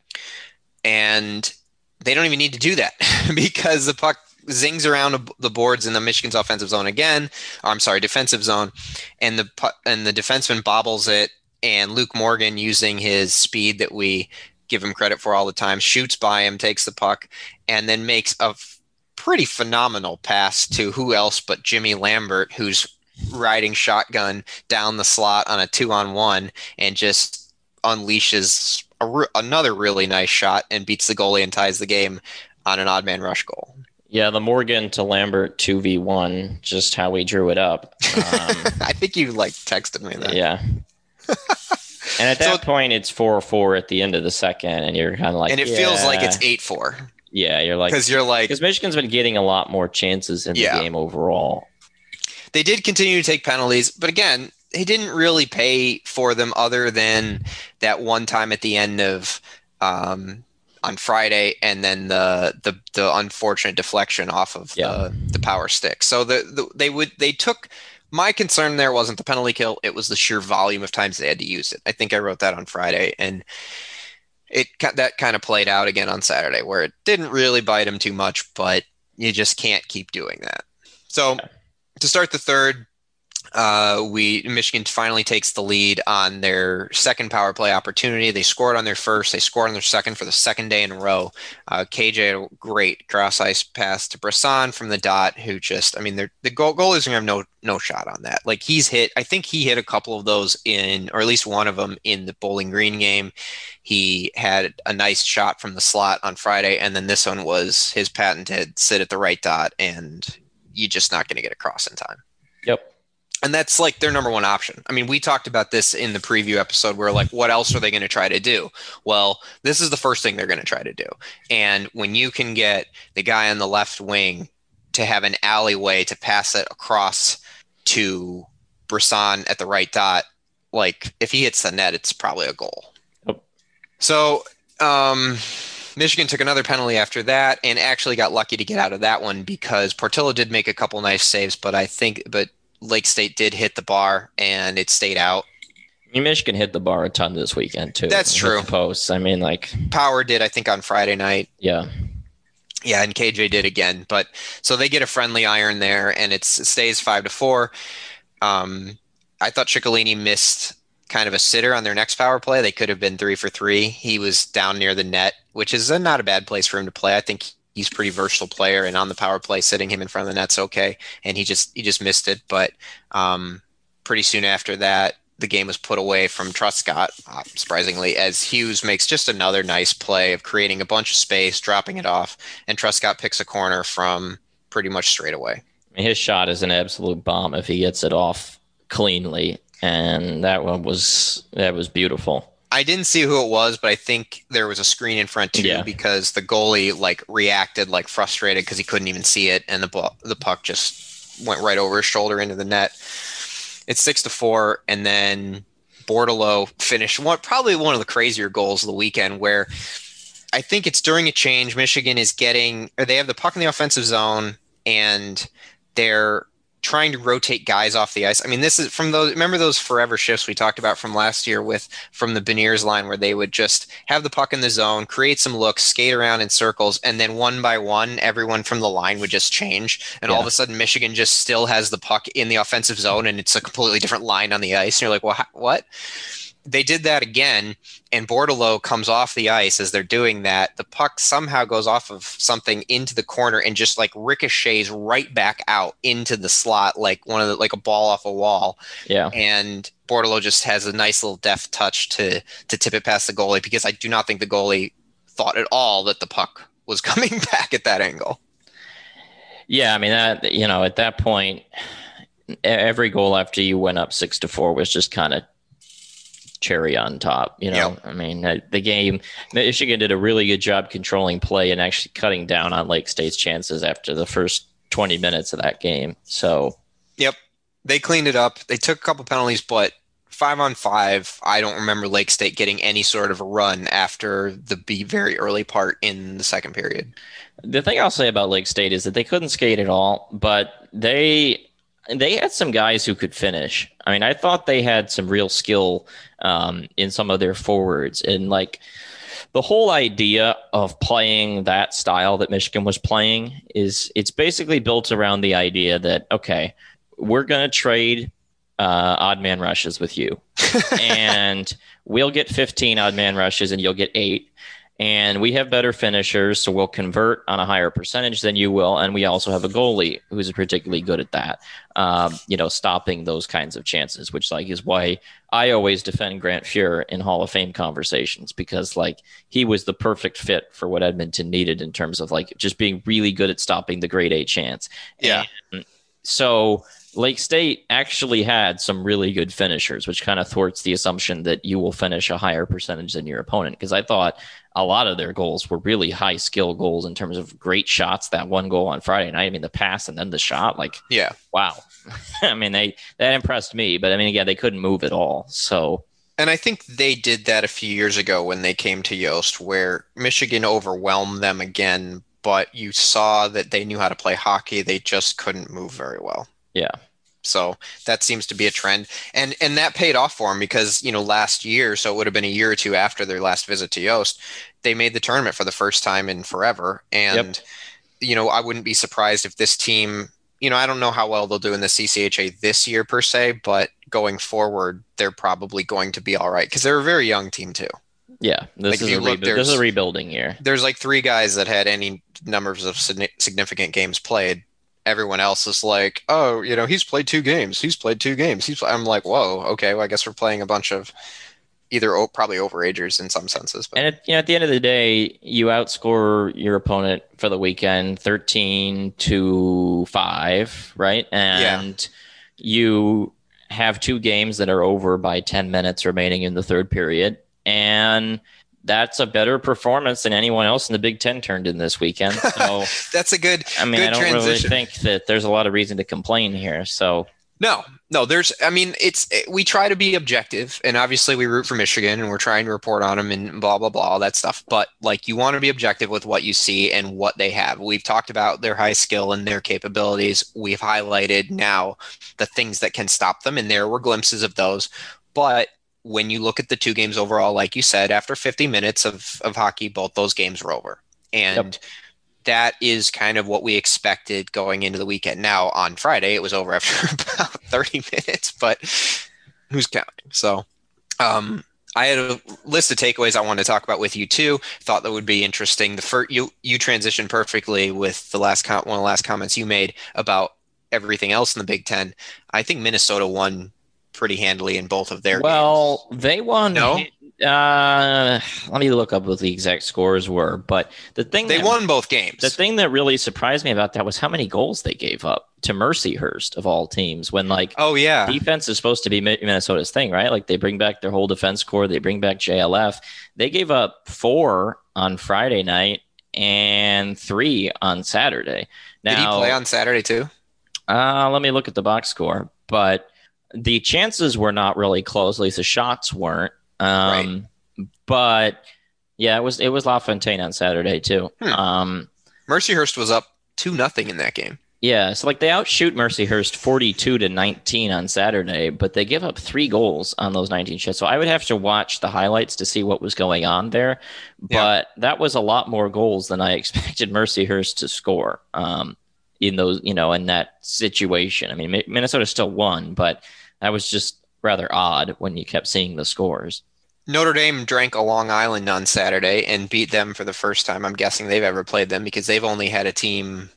And they don't even need to do that because the puck zings around the boards in the Michigan's offensive zone again. Defensive zone, and the defenseman bobbles it. And Luke Morgan, using his speed that we give him credit for all the time, shoots by him, takes the puck, and then makes a pretty phenomenal pass to who else but Jimmy Lambert, who's riding shotgun down the slot on a 2-on-1 and just unleashes another really nice shot and beats the goalie and ties the game on an odd man rush goal. Yeah, the Morgan to Lambert 2v1, just how we drew it up. I think you texted me that. Yeah. And at that point, it's 4-4 at the end of the second, and you're kind of like, and it feels like it's 8-4. Yeah, because Michigan's been getting a lot more chances in the game overall. They did continue to take penalties, but again, they didn't really pay for them other than that one time at the end of on Friday, and then the unfortunate deflection off of the power stick. So they took. My concern there wasn't the penalty kill; it was the sheer volume of times they had to use it. I think I wrote that on Friday, and that kind of played out again on Saturday, where it didn't really bite them too much, but you just can't keep doing that. So to start the third, Michigan finally takes the lead on their second power play opportunity. They scored on their first, they scored on their second for the second day in a row. KJ had a great cross ice pass to Brisson from the dot, who just, the goalie's gonna have no shot on that. Like I think he hit a couple of those or at least one of them in the Bowling Green game. He had a nice shot from the slot on Friday, and then this one was his patented sit at the right dot, and you're just not going to get across in time. Yep. And that's like their number one option. We talked about this in the preview episode where what else are they going to try to do? Well, this is the first thing they're going to try to do. And when you can get the guy on the left wing to have an alleyway to pass it across to Brisson at the right dot, if he hits the net, it's probably a goal. Yep. So, Michigan took another penalty after that and actually got lucky to get out of that one because Portillo did make a couple nice saves, but Lake State did hit the bar and it stayed out. Michigan hit the bar a ton this weekend too. That's true. Posts. Power did, I think, on Friday night. Yeah. Yeah, and KJ did again. But so they get a friendly iron there, and it stays 5-4. I thought Ciccolini missed kind of a sitter on their next power play. They could have been 3 for 3. He was down near the net, which is not a bad place for him to play. I think he's a pretty versatile player, and on the power play, sitting him in front of the net's okay. And he just missed it. But pretty soon after that, the game was put away from Truscott, surprisingly, as Hughes makes just another nice play of creating a bunch of space, dropping it off, and Truscott picks a corner from pretty much straight away. His shot is an absolute bomb if he gets it off cleanly, and that was beautiful. I didn't see who it was, but I think there was a screen in front too, because the goalie like reacted like frustrated because he couldn't even see it, and the puck just went right over his shoulder into the net. It's 6-4, and then Bordeleau finished probably one of the crazier goals of the weekend, where I think it's during a change. Michigan they have the puck in the offensive zone, and they're trying to rotate guys off the ice. I mean, this is from remember those forever shifts we talked about from last year from the Beniers line, where they would just have the puck in the zone, create some looks, skate around in circles, and then one by one, everyone from the line would just change. And all of a sudden, Michigan just still has the puck in the offensive zone, and it's a completely different line on the ice. And you're like, well, what? They did that again, and Bordeleau comes off the ice as they're doing that. The puck somehow goes off of something into the corner and just like ricochets right back out into the slot, like a ball off a wall. Yeah. And Bordeleau just has a nice little deft touch to tip it past the goalie, because I do not think the goalie thought at all that the puck was coming back at that angle. Yeah, I mean, that, at that point, every goal after you went up 6-4 was just kind of cherry on top. Yep. I mean, the game, Michigan did a really good job controlling play and actually cutting down on Lake State's chances after the first 20 minutes of that game. So, yep, they cleaned it up. They took a couple penalties, but 5-on-5, I don't remember Lake State getting any sort of a run after the very early part in the second period. The thing I'll say about Lake State is that they couldn't skate at all, but they had some guys who could finish. I mean, I thought they had some real skill in some of their forwards. And like the whole idea of playing that style that Michigan was playing it's basically built around the idea that, okay, we're going to trade odd man rushes with you. And we'll get 15 odd man rushes and you'll get 8. And we have better finishers, so we'll convert on a higher percentage than you will. And we also have a goalie who's particularly good at that, stopping those kinds of chances, which is why I always defend Grant Fuhr in Hall of Fame conversations, because he was the perfect fit for what Edmonton needed in terms of just being really good at stopping the grade A chance. Yeah. And so Lake State actually had some really good finishers, which kind of thwarts the assumption that you will finish a higher percentage than your opponent. Because I thought a lot of their goals were really high skill goals in terms of great shots. That one goal on Friday night, I mean, the pass and then the shot, wow. I mean, that impressed me. But I mean, again, they couldn't move at all. So, and I think they did that a few years ago when they came to Yost, where Michigan overwhelmed them again. But you saw that they knew how to play hockey. They just couldn't move very well. Yeah. So that seems to be a trend. And that paid off for them because, last year, so it would have been a year or two after their last visit to Yost, they made the tournament for the first time in forever. And, I wouldn't be surprised if this team, I don't know how well they'll do in the CCHA this year per se, but going forward, they're probably going to be all right because they're a very young team too. Yeah, this is a rebuilding year. There's 3 guys that had any numbers of significant games played. Everyone else is like, oh, he's played 2 games. He's played 2 games. I'm like, whoa, okay. Well, I guess we're playing a bunch of probably overagers in some senses. But. And at the end of the day, you outscore your opponent for the weekend 13-5, right? And you have 2 games that are over by 10 minutes remaining in the third period. And that's a better performance than anyone else in the Big Ten turned in this weekend. So that's a good. I mean, good I don't transition. really think that there's a lot of reason to complain here. So no. We try to be objective, and obviously we root for Michigan, and we're trying to report on them and blah blah blah, all that stuff. But you want to be objective with what you see and what they have. We've talked about their high skill and their capabilities. We've highlighted now the things that can stop them, and there were glimpses of those, but. When you look at the 2 games overall, like you said, after 50 minutes of hockey, both those games were over. And that is kind of what we expected going into the weekend. Now, on Friday, it was over after about 30 minutes, but who's counting? So I had a list of takeaways I wanted to talk about with you too. Thought that would be interesting. The first, you transitioned perfectly with the one of the last comments you made about everything else in the Big Ten. I think Minnesota won pretty handily in both of their Well, games. they won. No? Let me look up what the exact scores were. But They won both games. The thing that really surprised me about that was how many goals they gave up to Mercyhurst of all teams. When oh yeah, defense is supposed to be Minnesota's thing, right? Like they bring back their whole defense core, they bring back JLF. They gave up 4 on Friday night and 3 on Saturday. Now, did he play on Saturday too? Let me look at the box score, but the chances were not really close. At least the shots weren't. Right. But yeah, it was LaFontaine on Saturday too. Mercyhurst was up 2-0 in that game. Yeah, so like they outshoot Mercyhurst 42-19 on Saturday, but they give up 3 goals on those 19 shots. So I would have to watch the highlights to see what was going on there. But that was a lot more goals than I expected Mercyhurst to score in those, in that situation. I mean, Minnesota still won, but that was just rather odd when you kept seeing the scores. Notre Dame drank a Long Island on Saturday and beat them for the first time I'm guessing they've ever played them, because they've only had a team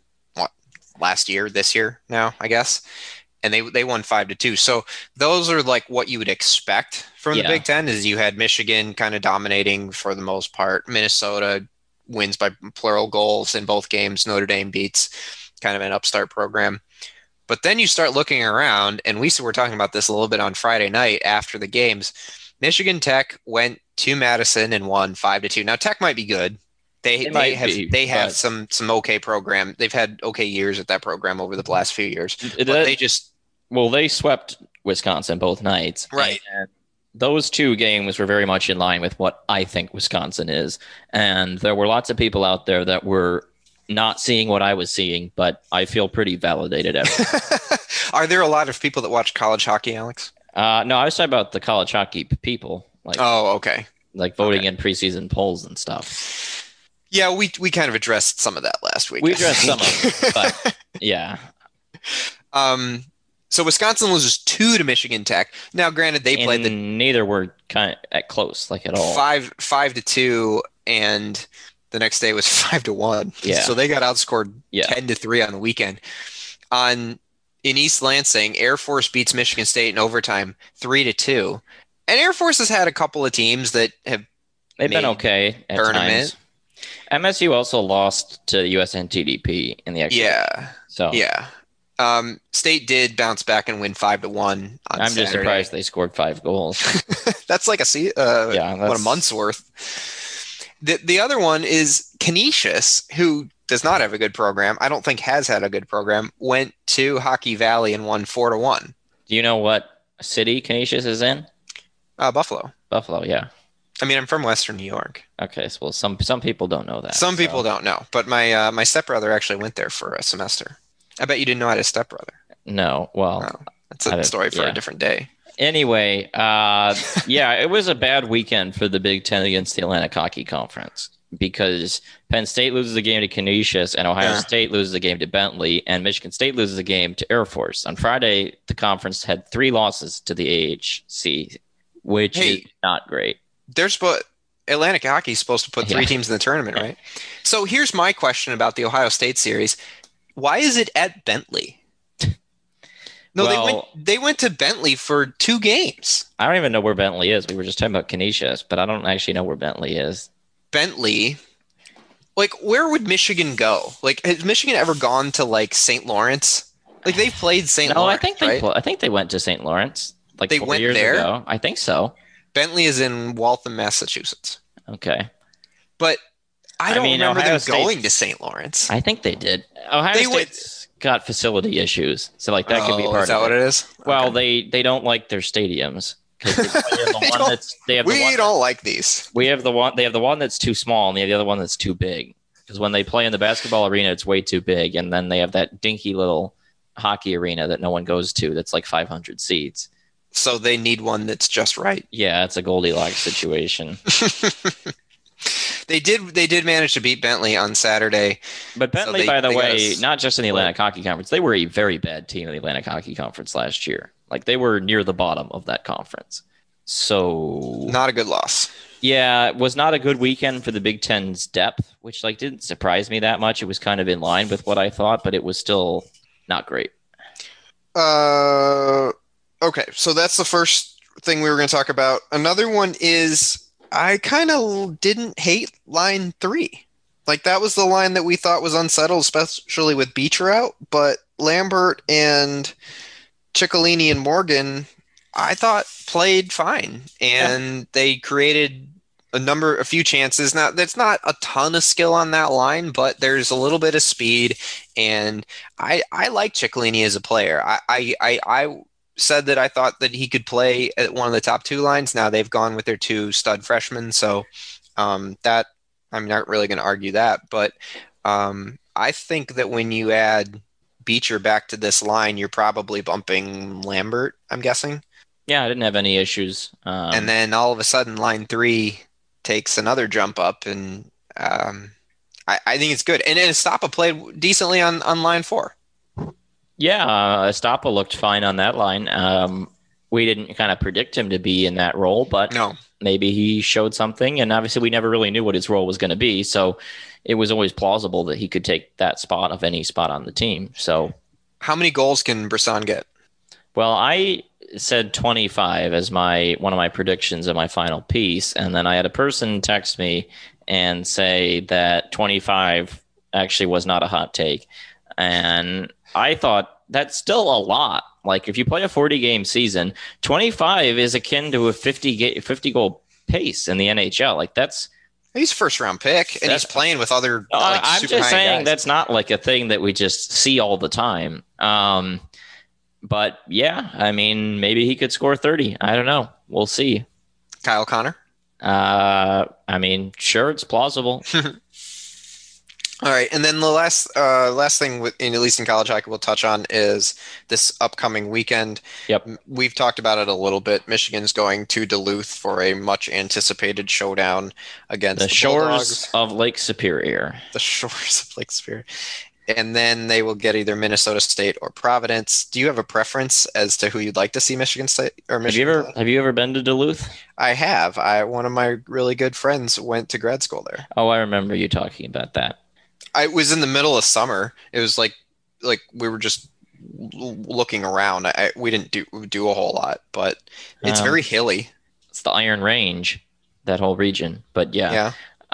this year now, I guess. And they won 5-2. So those are like what you would expect from the Big Ten, is you had Michigan kind of dominating for the most part. Minnesota wins by plural goals in both games. Notre Dame beats kind of an upstart program. But then you start looking around, and we were talking about this a little bit on Friday night after the games. Michigan Tech went to Madison and won 5-2. Now Tech might be good. They have some okay program. They've had okay years at that program over the last few years. They swept Wisconsin both nights. Right. And those 2 games were very much in line with what I think Wisconsin is. And there were lots of people out there that were not seeing what I was seeing, but I feel pretty validated. Are there a lot of people that watch college hockey, Alex? No, I was talking about the college hockey people. Okay. Like voting in preseason polls and stuff. Yeah, we kind of addressed some of that last week. We addressed some of it, but yeah. So Wisconsin loses 2 to Michigan Tech. Now, granted, they played neither were kind of at close, like at all. 5-2, and the next day was 5-1. Yeah. So they got outscored 10-3 on the weekend. In East Lansing, Air Force beats Michigan State in overtime 3-2. And Air Force has had a couple of teams that have been okay at times. MSU also lost to USNTDP in the extra. Yeah. So State did bounce back and win 5-1 on I'm Saturday. Just surprised they scored 5 goals. That's like a month's worth. The other one is Canisius, who does not have a good program. I don't think has had a good program. Went to Hockey Valley and won 4-1. Do you know what city Canisius is in? Buffalo. Buffalo, yeah. I mean, I'm from Western New York. Okay, so some people don't know that. Some people don't know, but my stepbrother actually went there for a semester. I bet you didn't know I had a stepbrother. No, well, that's a story for a different day. Anyway, it was a bad weekend for the Big Ten against the Atlantic Hockey Conference, because Penn State loses a game to Canisius, and Ohio State loses a game to Bentley, and Michigan State loses a game to Air Force. On Friday, the conference had 3 losses to the AHC, which is not great. Atlantic Hockey is supposed to put 3 teams in the tournament, right? So here's my question about the Ohio State series. Why is it at Bentley? No, they went to Bentley for 2 games. I don't even know where Bentley is. We were just talking about Canisius, but I don't actually know where Bentley is. Bentley, like, where would Michigan go? Like, has Michigan ever gone to, like, St. Lawrence? Like, they played St. Lawrence, I think they went to St. Lawrence, like, they 4 went years there? ago. I think so. Bentley is in Waltham, Massachusetts. Okay. But I don't remember Ohio them going to St. Lawrence. I think they did. Ohio State's got facility issues, so like that could be part of it. Is that what it is? Well, they don't like their stadiums. We don't like these. They have the one that's too small, and they have the other one that's too big. Because when they play in the basketball arena, it's way too big, and then they have that dinky little hockey arena that no one goes to that's like 500 seats. So they need one that's just right. Yeah, it's a Goldilocks situation. They did manage to beat Bentley on Saturday. But Bentley, by the way, not just in the Atlantic Hockey Conference, they were a very bad team in the Atlantic Hockey Conference last year. Like, they were near the bottom of that conference. So Not a good loss. yeah, it was not a good weekend for the Big Ten's depth, which like didn't surprise me that much. It was kind of in line with what I thought, but it was still not great. Uh, okay, so that's the first thing we were going to talk about. Another one is I kind of didn't hate line 3. Like that was the line that we thought was unsettled, especially with Beecher out. But Lambert and Ciccolini and Morgan, I thought played fine, and they created a few chances. Now, that's not a ton of skill on that line, but there's a little bit of speed, and I like Ciccolini as a player. I said that I thought that he could play at one of the top 2 lines. Now they've gone with their 2 stud freshmen, so that I'm not really going to argue that. But I think that when you add Beecher back to this line, you're probably bumping Lambert, I'm guessing. Yeah, I didn't have any issues. And then all of a sudden, line 3 takes another jump up, and I think it's good. And Estapa played decently on line 4. Yeah, Estapa looked fine on that line. We didn't kind of predict him to be in that role, but No. maybe he showed something. And obviously, we never really knew what his role was going to be. So it was always plausible that he could take that spot of any spot on the team. So, How many goals can Brisson get? well, I said 25 as one of my predictions of my final piece, and then I had a person text me and say that 25 actually was not a hot take, and I thought that's still a lot. Like if you play a 40-game season, 25 is akin to a 50 goal pace in the NHL. Like that's. He's a first-round pick, and he's playing with other I'm super just high saying guys. that's not like a thing that we just see all the time. But yeah, I mean, maybe he could score 30. I don't know. We'll see. Kyle Connor. I mean, sure, it's plausible. All right, and then the last thing, at least in college hockey, we'll touch on is this upcoming weekend. Yep. We've talked about it a little bit. Michigan's going to Duluth for a much anticipated showdown against The the shores Bulldogs. of Lake Superior. The shores of Lake Superior. And then they will get either Minnesota State or Providence. Do you have a preference as to who you'd like to see Michigan State or Michigan? Have you ever been to Duluth? I have. One of my really good friends went to grad school there. Oh, I remember you talking about that. I was in the middle of summer. It was like we were just looking around. We didn't do a whole lot, but it's very hilly. It's the Iron Range, that whole region. But yeah.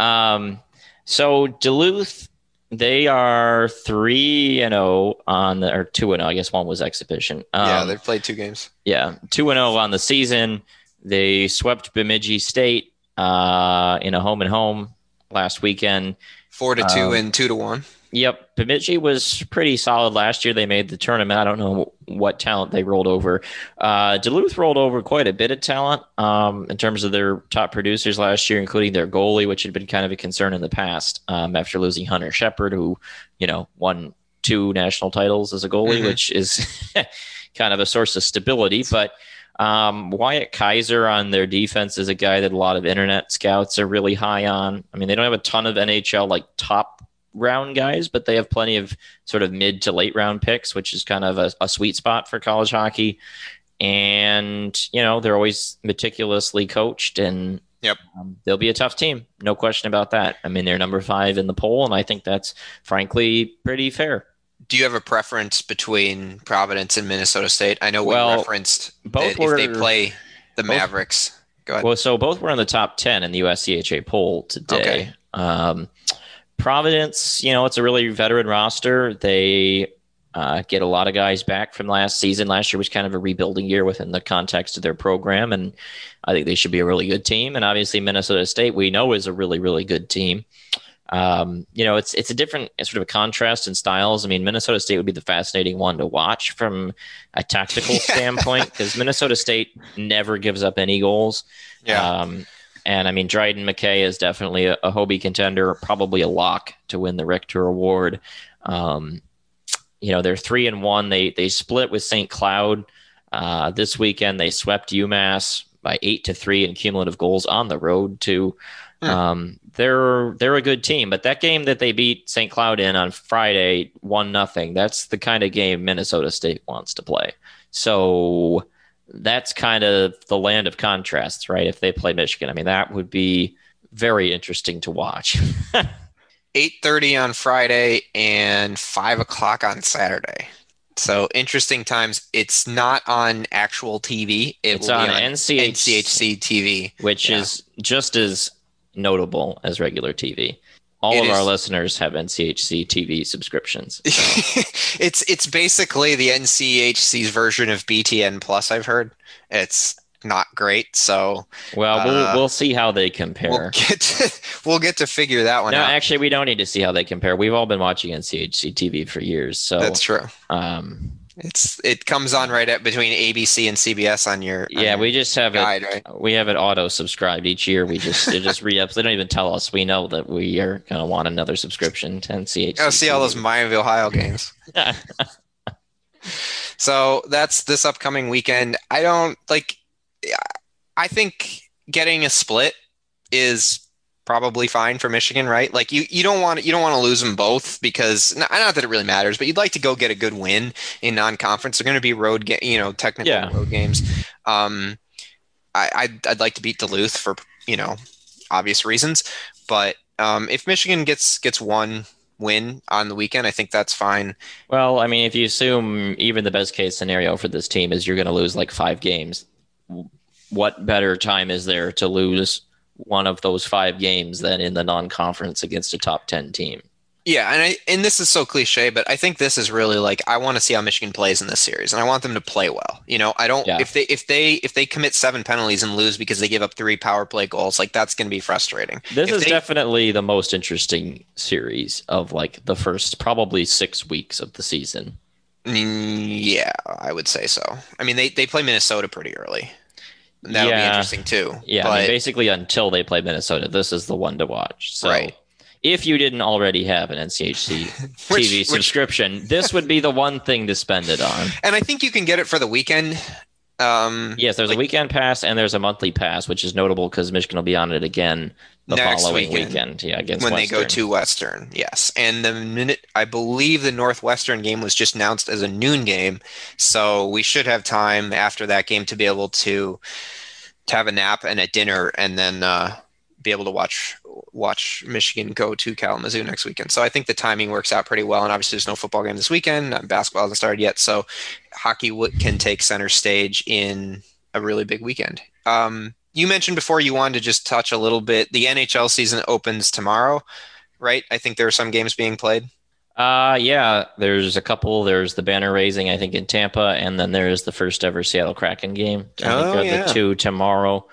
So Duluth, they are 3-0 or 2-0. I guess one was exhibition. They've played 2 games. Yeah, 2-0 on the season. They swept Bemidji State in a home and home last weekend. 4-2 and 2-1. Yep, Bemidji was pretty solid last year. They made the tournament. I don't know what talent they rolled over. Duluth rolled over quite a bit of talent in terms of their top producers last year, including their goalie, which had been kind of a concern in the past after losing Hunter Shepard, who won 2 national titles as a goalie, which is kind of a source of stability. But Wyatt Kaiser on their defense is a guy that a lot of internet scouts are really high on. I mean, they don't have a ton of NHL like top round guys, but they have plenty of sort of mid to late round picks, which is kind of a sweet spot for college hockey. And, they're always meticulously coached, and they'll be a tough team. No question about that. I mean, they're number 5 in the poll, and I think that's frankly pretty fair. Do you have a preference between Providence and Minnesota State? I know we referenced both if they play the Mavericks. Go ahead. Well, so both were in the top 10 in the USCHA poll today. Okay. Providence, it's a really veteran roster. They get a lot of guys back from last season. Last year was kind of a rebuilding year within the context of their program, and I think they should be a really good team. And obviously Minnesota State, we know, is a really, really good team. It's a different sort of a contrast in styles. I mean, Minnesota State would be the fascinating one to watch from a tactical standpoint, because Minnesota State never gives up any goals. Yeah. And I mean, Dryden McKay is definitely a Hobie contender, probably a lock to win the Richter Award. They're 3-1. They split with St. Cloud this weekend. They swept UMass by 8-3 in cumulative goals on the road too. They're a good team, but that game that they beat St. Cloud in on Friday, 1-0. That's the kind of game Minnesota State wants to play. So that's kind of the land of contrasts, right? If they play Michigan, I mean, that would be very interesting to watch. 8:30 on Friday and 5 o'clock on Saturday. So interesting times. It's not on actual TV. It's will on be on NCHC TV, which is just as notable as regular TV. All of our listeners have NCHC TV subscriptions. So. It's basically the NCHC's version of BTN Plus. I've heard it's not great. So we'll see how they compare. We'll get to figure that one out. No, actually, we don't need to see how they compare. We've all been watching NCHC TV for years. So that's true. It comes on right between ABC and CBS on your we just have guide, it. Right? We have it auto subscribed each year. It just re-ups. They don't even tell us. We know that we are going to want another subscription to NCHC. I'll see all those Miami, Ohio games. So that's this upcoming weekend. I think getting a split is probably fine for Michigan, right? Like you don't want to lose them both because not that it really matters, but you'd like to go get a good win in non-conference. They're going to be road technical road games. I'd like to beat Duluth for obvious reasons, but if Michigan gets one win on the weekend, I think that's fine. Well, I mean, if you assume even the best case scenario for this team is you're going to lose like 5 games, what better time is there to lose one of those 5 games than in the non-conference against a top 10 team? Yeah, and this is so cliche, but I think this is really like I want to see how Michigan plays in this series, and I want them to play well. I don't if they commit 7 penalties and lose because they give up 3 power play goals, like that's going to be frustrating. This is definitely the most interesting series of like the first probably 6 weeks of the season. Yeah, I would say so. I mean, they play Minnesota pretty early. That'll be interesting too. Yeah, I mean, basically until they play Minnesota, this is the one to watch. So right. If you didn't already have an NCHC TV subscription, this would be the one thing to spend it on. And I think you can get it for the weekend. Yes, there's a weekend pass and there's a monthly pass, which is notable because Michigan will be on it again the following weekend. Yeah, against when Western. They go to Western. Yes, and I believe the Northwestern game was just announced as a noon game, so we should have time after that game to be able to have a nap and a dinner, and then be able to watch Michigan go to Kalamazoo next weekend. So I think the timing works out pretty well. And obviously there's no football game this weekend. Basketball hasn't started yet. So hockey can take center stage in a really big weekend. You mentioned before you wanted to just touch a little bit. The NHL season opens tomorrow, right? I think there are some games being played. Yeah, there's a couple. There's the banner raising, I think, in Tampa. And then there's the first ever Seattle Kraken game. The 2 tomorrow.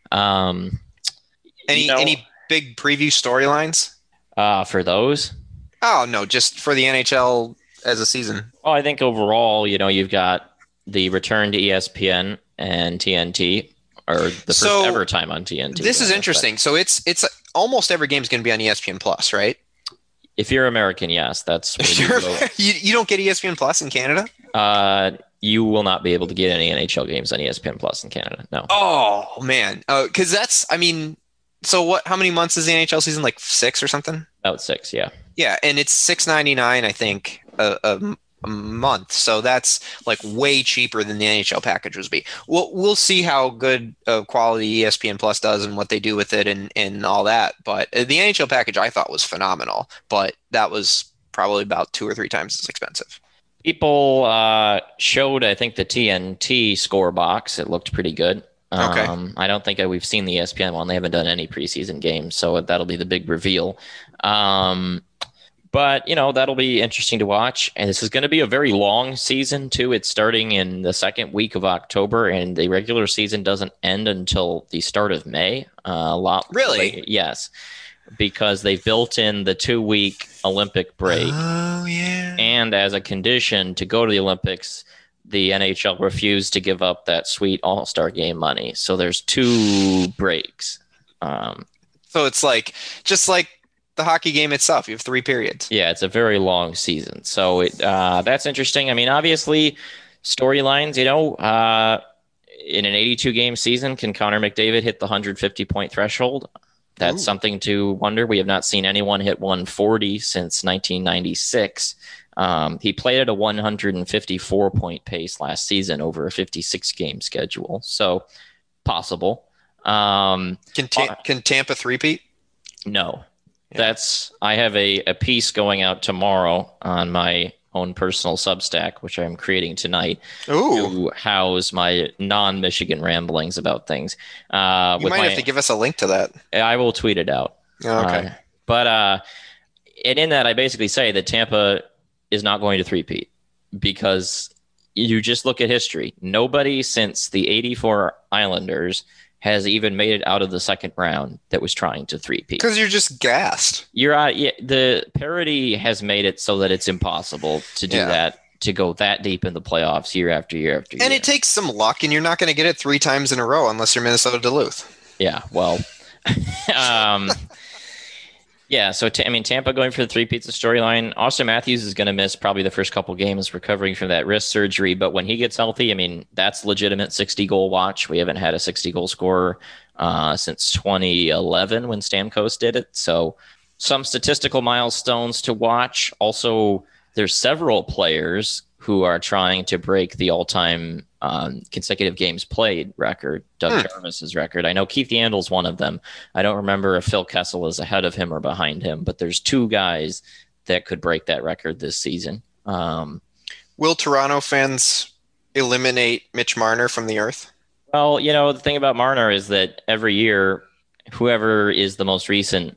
Any big preview storylines? For those? Oh, no, just for the NHL as a season. Well, I think overall, you've got the return to ESPN and TNT, or the first ever time on TNT. This is interesting. So it's almost every game is going to be on ESPN Plus, right? If you're American, yes. That's where you don't get ESPN Plus in Canada? You will not be able to get any NHL games on ESPN Plus in Canada. No. Oh, man. Because so how many months is the NHL season? Like 6 or something? About 6, yeah. Yeah, and it's $6.99, I think, a month. So that's like way cheaper than the NHL package would be. We'll see how good quality ESPN Plus does and what they do with it and all that. But the NHL package I thought was phenomenal, but that was probably about 2 or 3 times as expensive. People showed, I think, the TNT score box. It looked pretty good. Okay. I don't think we've seen the ESPN one. They haven't done any preseason games, so that'll be the big reveal. But, that'll be interesting to watch. And this is going to be a very long season, too. It's starting in the 2nd week of October, and the regular season doesn't end until the start of May. Really? Yes, because they built in the 2-week Olympic break. Oh, yeah. And as a condition to go to the Olympics, the NHL refused to give up that sweet All-Star game money. So there's 2 breaks. So it's just like the hockey game itself. You have 3 periods. Yeah, it's a very long season. So that's interesting. I mean, obviously, storylines, in an 82-game season, can Connor McDavid hit the 150-point threshold? That's something to wonder. We have not seen anyone hit 140 since 1996. He played at a 154 point pace last season over a 56 game schedule. So possible. Can Tampa three-peat? No. Yeah. I have a piece going out tomorrow on my own personal Substack, which I'm creating tonight, Ooh. to house my non-Michigan ramblings about things. You might have to give us a link to that. I will tweet it out. Okay. And in that, I basically say that Tampa is not going to three-peat because you just look at history. Nobody since the 84 Islanders has even made it out of the second round that was trying to three-peat. Because you're just gassed. You're out. Yeah, the parity has made it so that it's impossible to do that, to go that deep in the playoffs year after year after year. And it takes some luck, and you're not going to get it 3 times in a row unless you're Minnesota Duluth. Yeah, well, yeah. So Tampa going for the three-peats storyline. Austin Matthews is going to miss probably the first couple games recovering from that wrist surgery, but when he gets healthy, I mean, that's legitimate 60-goal watch. We haven't had a 60-goal scorer since 2011 when Stamkos did it. So some statistical milestones to watch. Also, there's several players who are trying to break the all-time consecutive games played record, Doug Jarvis's record. I know Keith Yandel's one of them. I don't remember if Phil Kessel is ahead of him or behind him, but there's 2 guys that could break that record this season. Will Toronto fans eliminate Mitch Marner from the earth? Well, the thing about Marner is that every year, whoever is the most recent,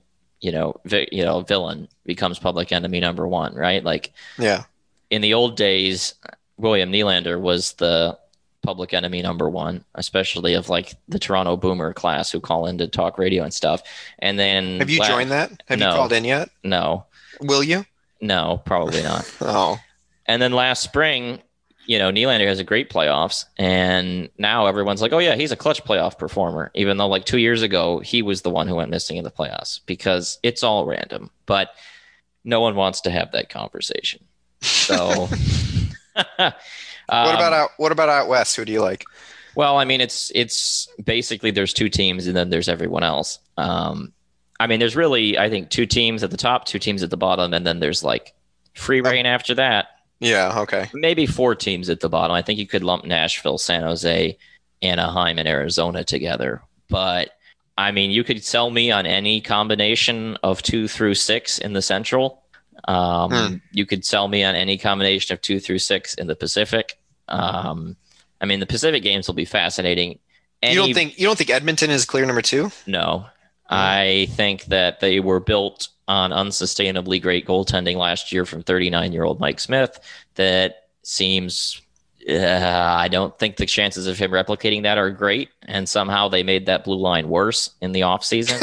villain becomes public enemy number 1, right? Like, yeah. In the old days, William Nylander was the public enemy number 1, especially of like the Toronto Boomer class who call in to talk radio and stuff. And then have you joined that? Have you called in yet? No. Will you? No, probably not. Oh. And then last spring, Nylander has a great playoffs, and now everyone's like, oh yeah, he's a clutch playoff performer, even though like 2 years ago he was the one who went missing in the playoffs, because it's all random. But no one wants to have that conversation. So what about out west? Who do you like? Well, I mean, it's basically there's 2 teams and then there's everyone else. I mean, there's really, I think, 2 teams at the top, 2 teams at the bottom, and then there's like free reign after that. Yeah, okay. Maybe 4 teams at the bottom. I think you could lump Nashville, San Jose, Anaheim, and Arizona together. But I mean, you could sell me on any combination of 2 through 6 in the Central. You could sell me on any combination of 2 through 6 in the Pacific. I mean, the Pacific games will be fascinating. You don't think Edmonton is clear number 2? No. I think that they were built on unsustainably great goaltending last year from 39-year-old Mike Smith. That seems, I don't think the chances of him replicating that are great. And somehow they made that blue line worse in the offseason.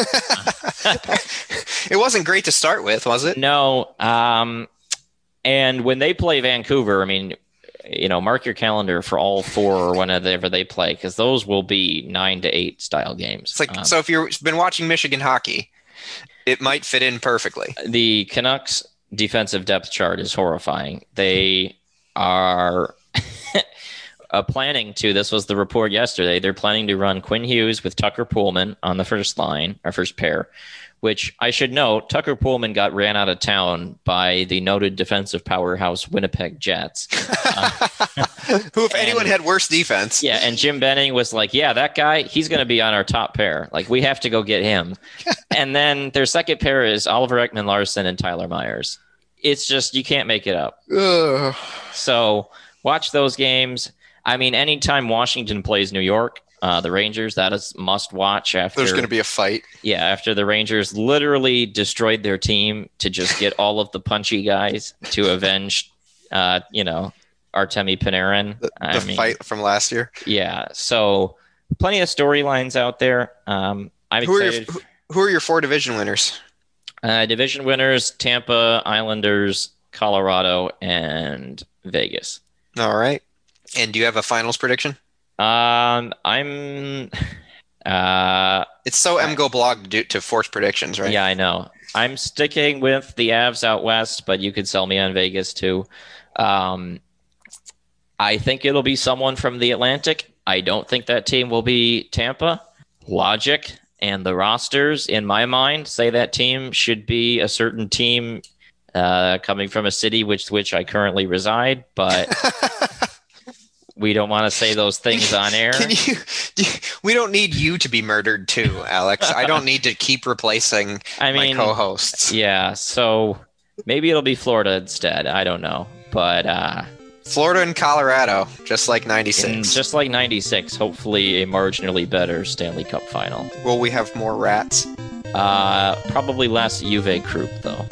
It wasn't great to start with, was it? No. And when they play Vancouver, I mean, mark your calendar for all 4 or whenever they play, because those will be 9-8 style games. It's like, so if you've been watching Michigan hockey, it might fit in perfectly. The Canucks defensive depth chart is horrifying. They are planning to, this was the report yesterday, they're planning to run Quinn Hughes with Tucker Poolman on the first line, our first pair, which I should note, Tucker Poolman got ran out of town by the noted defensive powerhouse Winnipeg Jets. Who, if anyone had worse defense. Yeah, and Jim Benning was like, yeah, that guy, he's going to be on our top pair. Like, we have to go get him. And then their second pair is Oliver Ekman-Larsson and Tyler Myers. It's just, you can't make it up. Ugh. So watch those games. I mean, anytime Washington plays New York, the Rangers, that is must watch. After there's going to be a fight. Yeah, after the Rangers literally destroyed their team to just get all of the punchy guys to avenge, Artemi Panarin. The fight from last year. Yeah, so plenty of storylines out there. I'm excited. Who are your 4 division winners? Division winners: Tampa, Islanders, Colorado, and Vegas. All right. And do you have a finals prediction? I'm it's so MGO blog to force predictions, right? Yeah, I know. I'm sticking with the Avs out west, but you could sell me on Vegas too. I think it'll be someone from the Atlantic. I don't think that team will be Tampa. Logic and the rosters, in my mind, say that team should be a certain team coming from a city which I currently reside, but we don't want to say those things on air. We don't need you to be murdered too, Alex. I don't need to keep replacing my co-hosts. Yeah, so maybe it'll be Florida instead. I don't know. But Florida and Colorado, just like 96. Just like 96, hopefully a marginally better Stanley Cup final. Will we have more rats? Probably less Juve Group, though.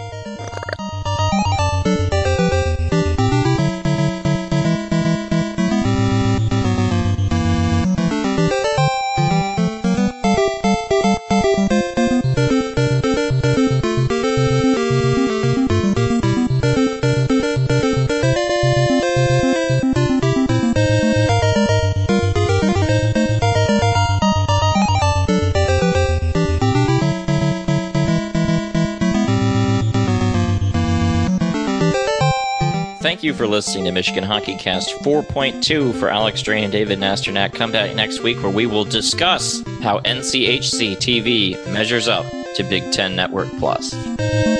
Thank you for listening to Michigan Hockey Cast 4.2 for Alex Drain and David Nasternak. Come back next week where we will discuss how NCHC TV measures up to Big Ten Network Plus.